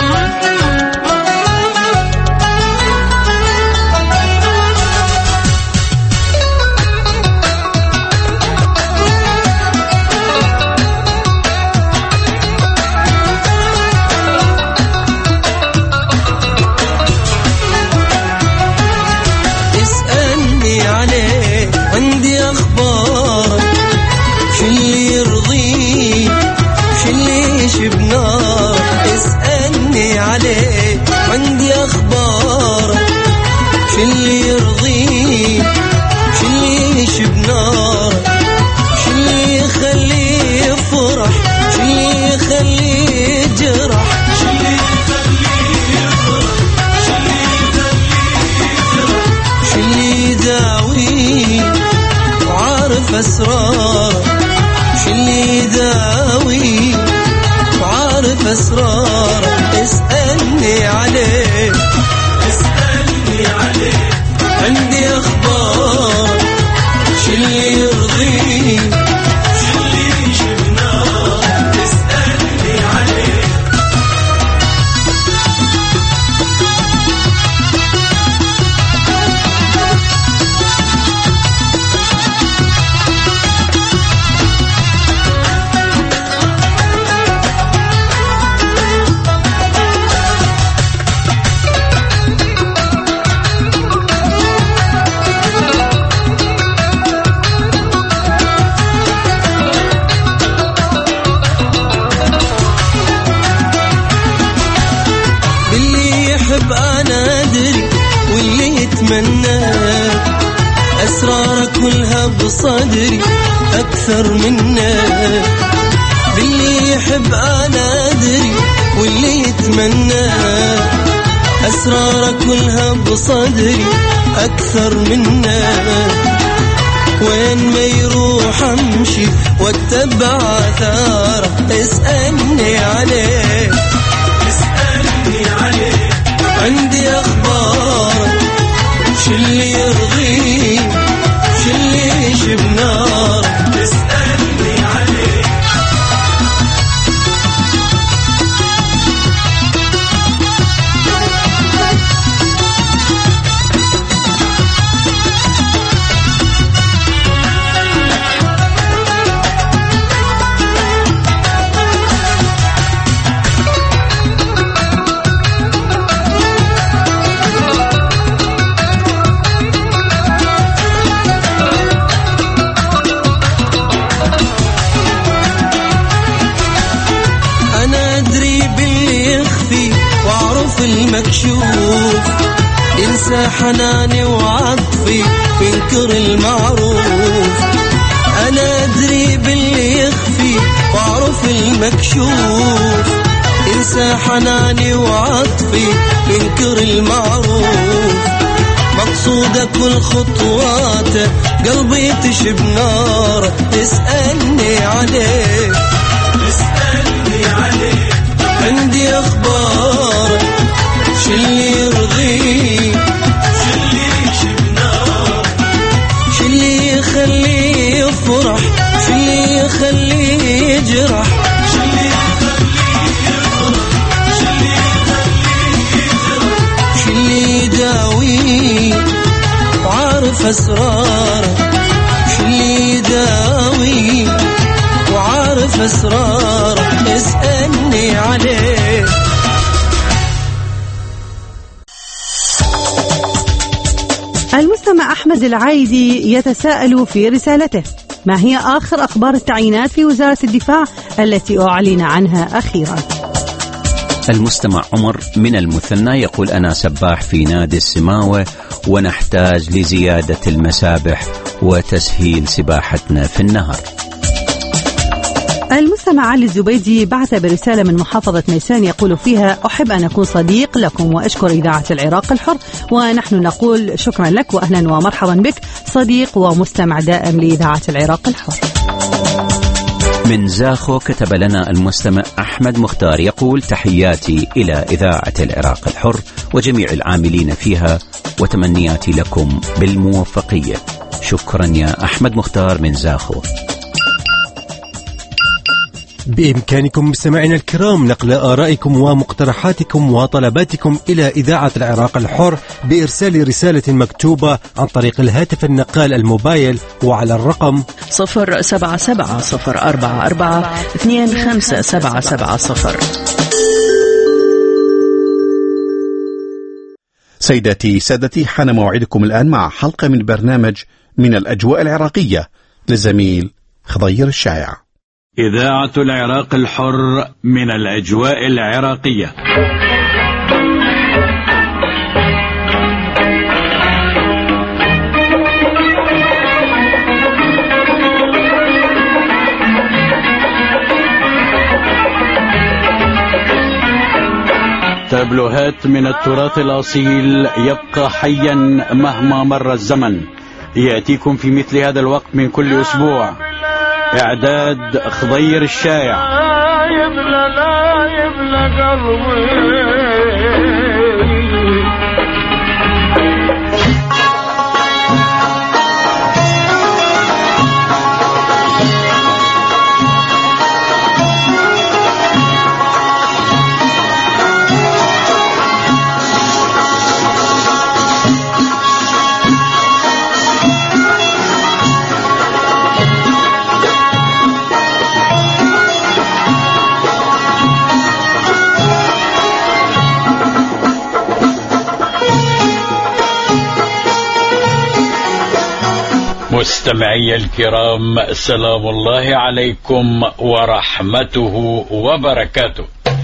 عندي أخبار شو اللي يرضيك، شو اللي يشبنار، شو اللي يخليه يفرح، شو اللي يخليه يجرح، شو اللي يخليه يفرح، شو اللي يخليه يجرح، شو اللي يداوي وعارف أسرار، شو اللي يداوي وعارف أسرار. اسألني عليه، اسألني عليه، عندي أخبار شو اللي يرضيك، شو اللي يشبنار، اسألني عليه. أسرارك كلها بصدري أكثر منك، باللي يحب أنا أدري واللي يتمنى. أسرارك كلها بصدري أكثر منك، وين ما يروح أمشي واتبع آثاره. اسألني عليه، اسألني عليه، عندي أخبار شو اللي يرضيك، شو اللي يشبنار، اسألني عليه. المكشوف انسى حناني وعطفي ينكر المعروف. انا ادري باللي يخفي واعرف المكشوف انسى حناني وعطفي ينكر المعروف. مقصودك والخطوات قلبي تشب نار. اسألني عليه، اسألني عليه، عندي اخبار شو اللي يرضيك، شو اللي يشب نار، شو اللي يخليه يفرح، شو اللي يخليه يجرح، شو اللي يخليه يفرح، شو اللي يخليه يجرح، شو اللي يداوي وعارف اسراره، شو اللي يداوي وعارف اسراره. اسألني عليه. المستمع أحمد العايدي يتساءل في رسالته: ما هي آخر أخبار التعيينات في وزارة الدفاع التي أعلن عنها أخيرا؟ المستمع عمر من المثنى يقول: أنا سباح في نادي السماوة ونحتاج لزيادة المسابح وتسهيل سباحتنا في النهر. المستمع علي الزبيدي بعث برسالة من محافظة ميسان يقول فيها: أحب أن أكون صديق لكم وأشكر إذاعة العراق الحر، ونحن نقول شكرا لك وأهلا ومرحبا بك صديق ومستمع دائم لإذاعة العراق الحر. من زاخو كتب لنا المستمع أحمد مختار يقول: تحياتي إلى إذاعة العراق الحر وجميع العاملين فيها وتمنياتي لكم بالموفقية. شكرا يا أحمد مختار من زاخو. بإمكانكم مستمعينا الكرام نقل آرائكم ومقترحاتكم وطلباتكم إلى إذاعة العراق الحر بإرسال رسالة مكتوبة عن طريق الهاتف النقال الموبايل وعلى الرقم صفر سبعة سبعة صفر أربعة أربعة اثنين خمسة سبعة سبعة صفر. سيداتي سادتي، حان موعدكم الآن مع حلقة من برنامج من الأجواء العراقية للزميل خضير الشايع. إذاعة العراق الحر من الأجواء العراقية. تابلوهات من التراث الأصيل يبقى حيا مهما مر الزمن، يأتيكم في مثل هذا الوقت من كل أسبوع. إعداد خضير الشايع. مستمعي الكرام، سلام الله عليكم ورحمته وبركاته.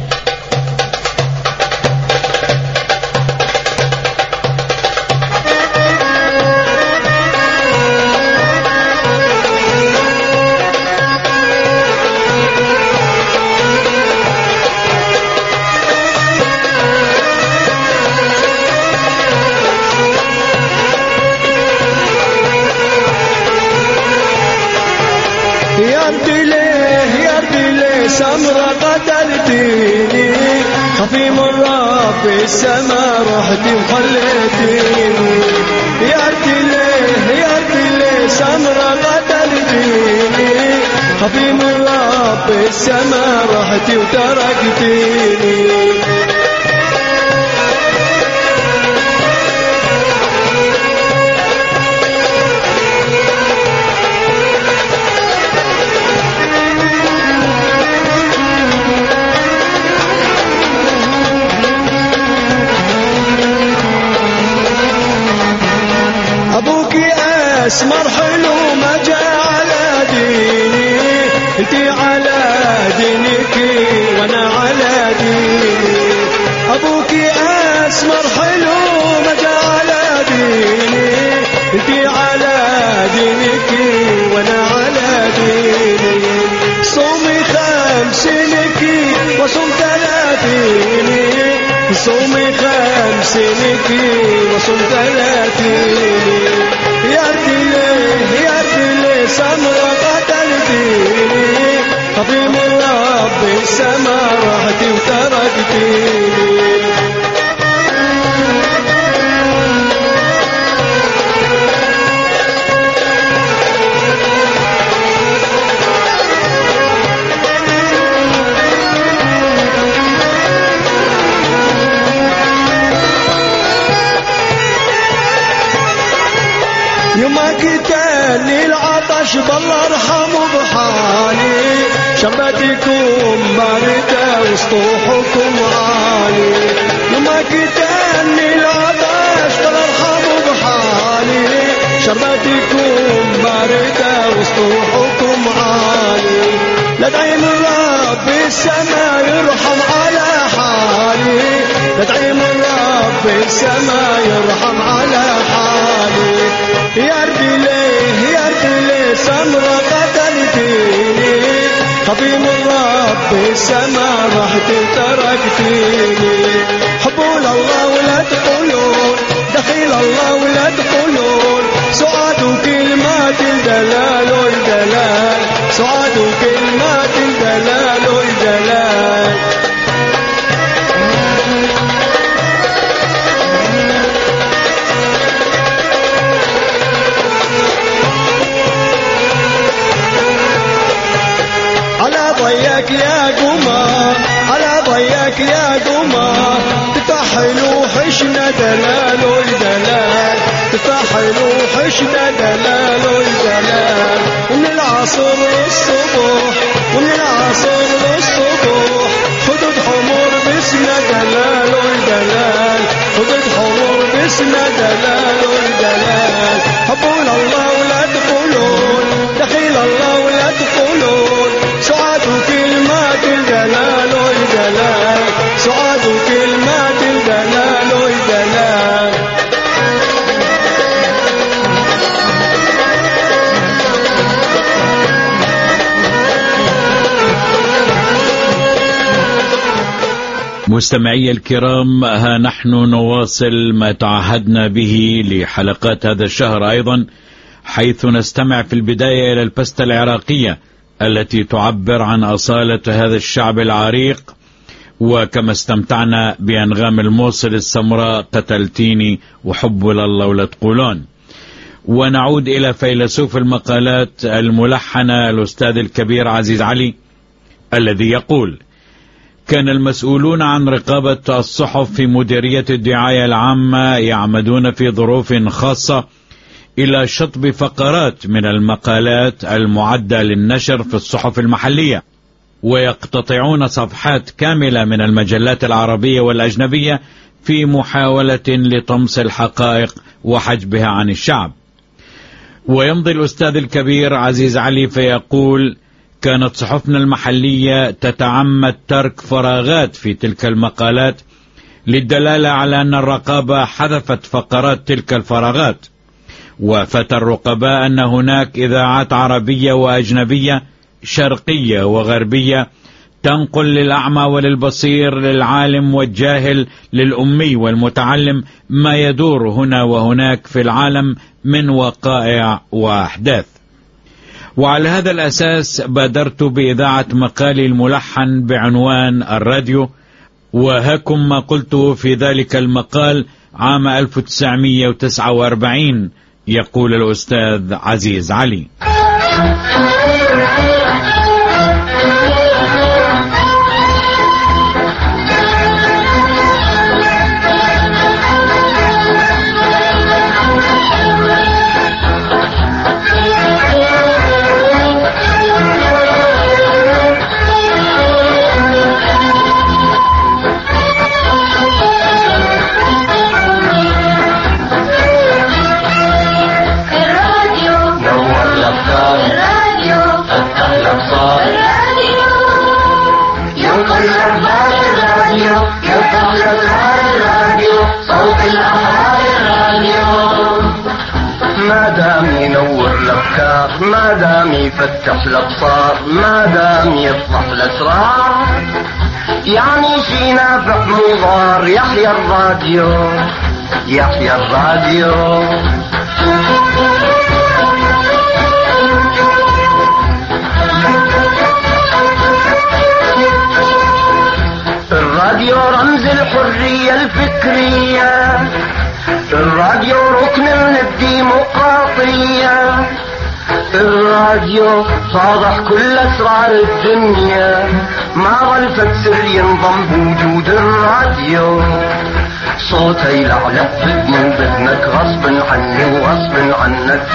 سمرة قتلتيني، خفي مرة في السما رحتي وخليتيني. يا ليه يا ليه سمرة قتلتيني، خفي مرة في السما رحتي وتركتيني. اسمر حلو ما جاء على ديني، انتي على دينك وانا على ديني. ابوكي اسمر حلو ما جاء على ديني، انتي على دينك وانا على ديني. صومي خمسينك وصوم ثلاثيني، صومي خمسينك وصوم ثلاثيني. يا دلي يا دلي سمرة قتلتيني، خفي من رب السما رحتي وتركتيني. يوما كتاني العطش بالله ارحمه بحالي، شربتكم باردة وسطوحكم عالي. يوما كتاني العطش بالله ارحمه بحالي، شربتكم باردة وسطوحكم عالي. لدعي من رب السما يرحم على حالي، لدعي من رب السما يرحم على حالي. يا ليه يا ليه سمرة قتلتيني، خفي من رب السما رحتي تركتيني. حبوا الله ولا تقولون، دخيل الله ولا تقولون، سعاد وكلمات الدلال والدلال، سعاد وكلمات الدلال والدلال. لك يا قمر تفحل وحشنا دلال ودلال تفحل وحشنا دلال ودلال ومن العصر للصبح ومن العصر للصبح خدود حمر بسنا دلال ودلال خدود حمر بسنا دلال ودلال حبون الله ولا تقولون دخيل الله ولا تقولون سعاد وكلمات الدلال والدلال سعاد وكلمات الدلال والدلال مستمعي الكرام، ها نحن نواصل ما تعهدنا به لحلقات هذا الشهر أيضا، حيث نستمع في البداية إلى البستة العراقية التي تعبر عن أصالة هذا الشعب العريق، وكما استمتعنا بأنغام الموصل السمراء قتلتيني وحب لله ولا تقولون. ونعود إلى فيلسوف المقالات الملحنة الأستاذ الكبير عزيز علي الذي يقول: كان المسؤولون عن رقابة الصحف في مديرية الدعاية العامة يعمدون في ظروف خاصة إلى شطب فقرات من المقالات المعدة للنشر في الصحف المحلية، ويقتطعون صفحات كاملة من المجلات العربية والأجنبية في محاولة لطمس الحقائق وحجبها عن الشعب. ويمضي الأستاذ الكبير عزيز علي فيقول: كانت صحفنا المحلية تتعمد ترك فراغات في تلك المقالات للدلالة على أن الرقابة حذفت فقرات تلك الفراغات، وفتى الرقباء أن هناك إذاعات عربية وأجنبية شرقية وغربية تنقل للأعمى وللبصير، للعالم والجاهل، للأمي والمتعلم ما يدور هنا وهناك في العالم من وقائع وأحداث. وعلى هذا الأساس بادرت بإذاعة مقالي الملحن بعنوان الراديو، وهاكم ما قلته في ذلك المقال عام ألف وتسعمئة وتسعة وأربعين. يقول الأستاذ عزيز علي: ما دام ينور الأفكار، ما دام يفتح الأبصار، ما دام يفضح الأسرار، يعني في نافع مضار. يحيى الراديو، يحيى الراديو. الراديو رمز الحرية الفكرية، الراديو ركن من الديمقراطية، الراديو فاضح كل أسرار الدنيا، ما غلفت سر ينضم بوجود الراديو. صوته يلعلق بدني وبدنك غصب عني وغصب عنك،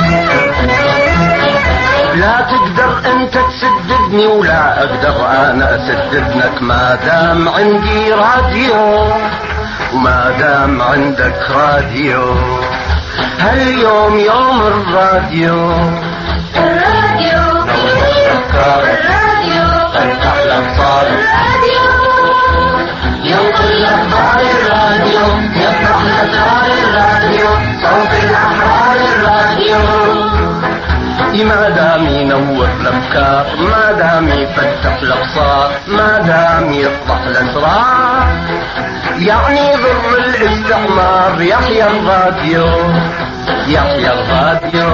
لا تقدر انت تسددني ولا اقدر انا اسددنك، ما دام عندي راديو وما دام عندك راديو. هاليوم يوم الراديو، الراديو الراديو فتح الابصار، الراديو ينقل الاخبار، الراديو يفتح الاسرار، الراديو صوت الاحرار، الراديو ما دام ينور الافكار، ما دام يفتح الابصار، ما دام يفضح الاسرار، يعني ضر الاستعمار. يحيى الراديو، يحيى الراديو.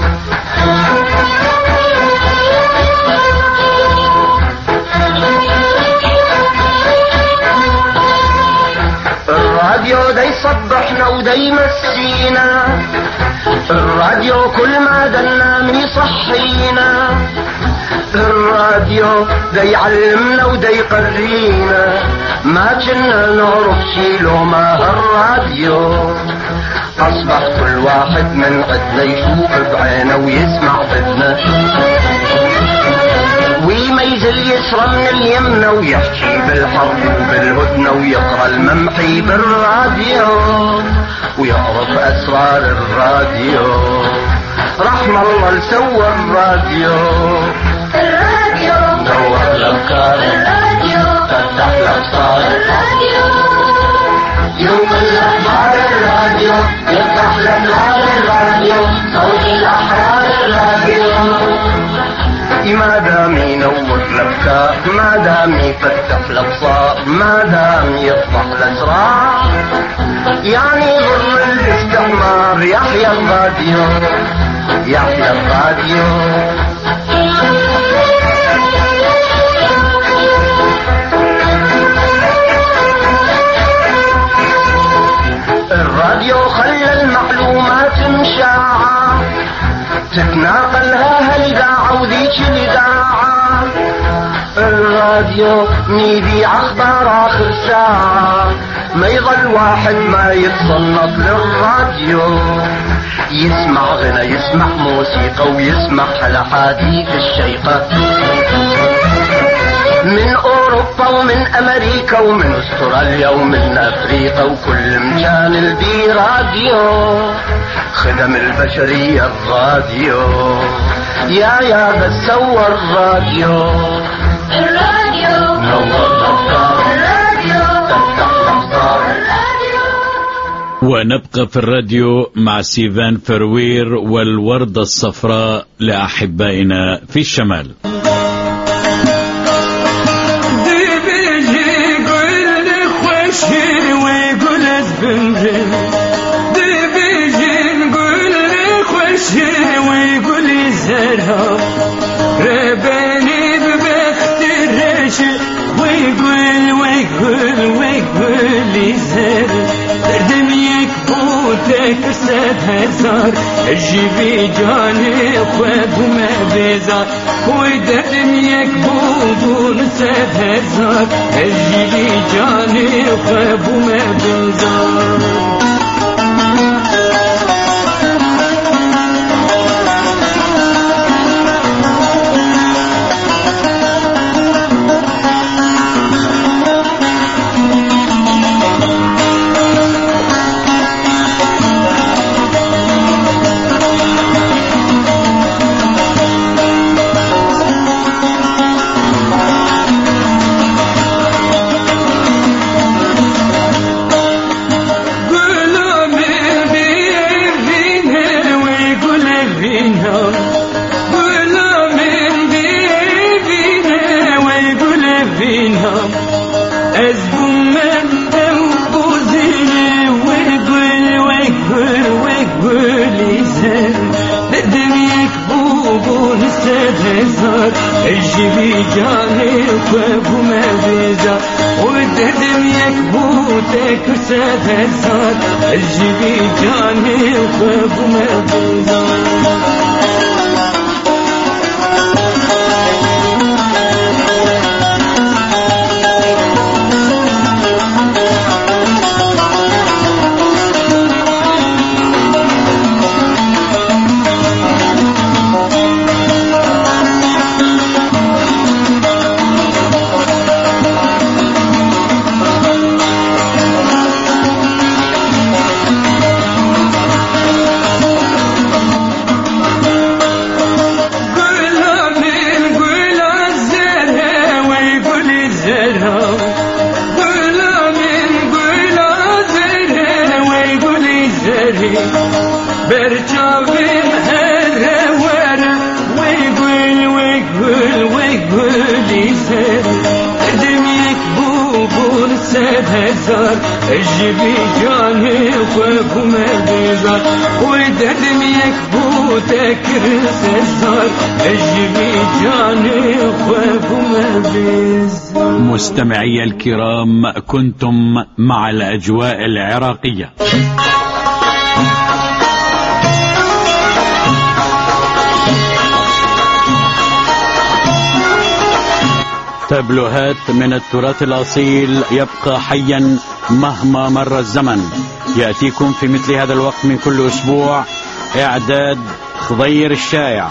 الراديو دا يصبحنا ودا يمسينا، الراديو كل ما دنا من يصحينا، الراديو دا يعلمنا ودا يقرينا ما كنا نعرف شي لو ما هالراديو أصبح كل واحد من عدنا يشوف بعينه ويسمع بدنا ويميز اليسرى من اليمنى ويحكي بالحرف وبالهدنة ويقرأ الممحي بالراديو ويعرف أسرار الراديو. رحم الله لسوى الراديو. الراديو دور الأفكار. الراديو فتح الأبصار. الراديو يوم الأخبار. الراديو يفتح الأنوار. الراديو صوت الأحرار. الراديو ما دام ينور الأفكار ما دام يفتح الأبصار ما دام يطلع الأسرار يعني ضر الاستعمار. يحيى الراديو يحيى الراديو. الراديو خلى المعلومات مشاعة تتناقلها هالإذاعة وذيك الإذاعة. الراديو نيبي أخبار آخر ساعة ما يظل واحد ما يتصنط للراديو يسمع غنى يسمع موسيقى ويسمع الأحاديث الشيقة من أوروبا ومن أمريكا ومن أستراليا ومن أفريقيا وكل مكان البي راديو خدم البشرية الراديو. يا يا بس سوى الراديو. الراديو نور الأفكار. الراديو تفتح الأبصار. ونبقى في الراديو مع سيفان فروير والوردة الصفراء لأحبائنا في الشمال. ويقول يزرها رباني ببخت الرشد ويقول ويقول ويقول يزر دميك بوتك سد هزار الجبي جاني خواب وما بيزار ودميك بوبون سد هزار الجبي جاني خواب وما بيزار. الجبي جاني وكواب وما بيزار والدم يكبوتك وساد هزار الجبي جاني وكواب وما بيزار. الجبي جاني وخوف وما بيزار ودم يكبوتك رسال الجبي جاني وخوف وما بيزار. مستمعي الكرام كنتم مع الأجواء العراقية. تابلوهات من التراث الأصيل يبقى حيا مهما مر الزمن. يأتيكم في مثل هذا الوقت من كل أسبوع. إعداد خضير الشايع.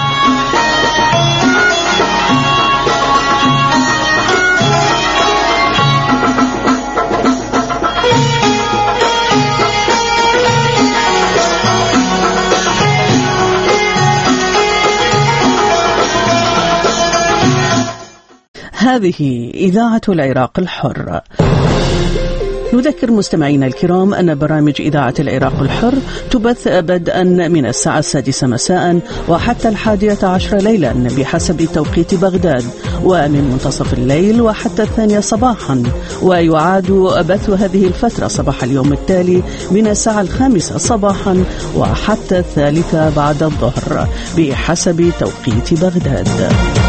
هذه إذاعة العراق الحر. نذكر مستمعينا الكرام أن برامج إذاعة العراق الحر تبث بدءا من الساعة السادسة مساء وحتى الحادية عشر ليلا بحسب توقيت بغداد، ومن منتصف الليل وحتى الثانية صباحا، ويعاد بث هذه الفترة صباح اليوم التالي من الساعة الخامسة صباحا وحتى الثالثة بعد الظهر بحسب توقيت بغداد.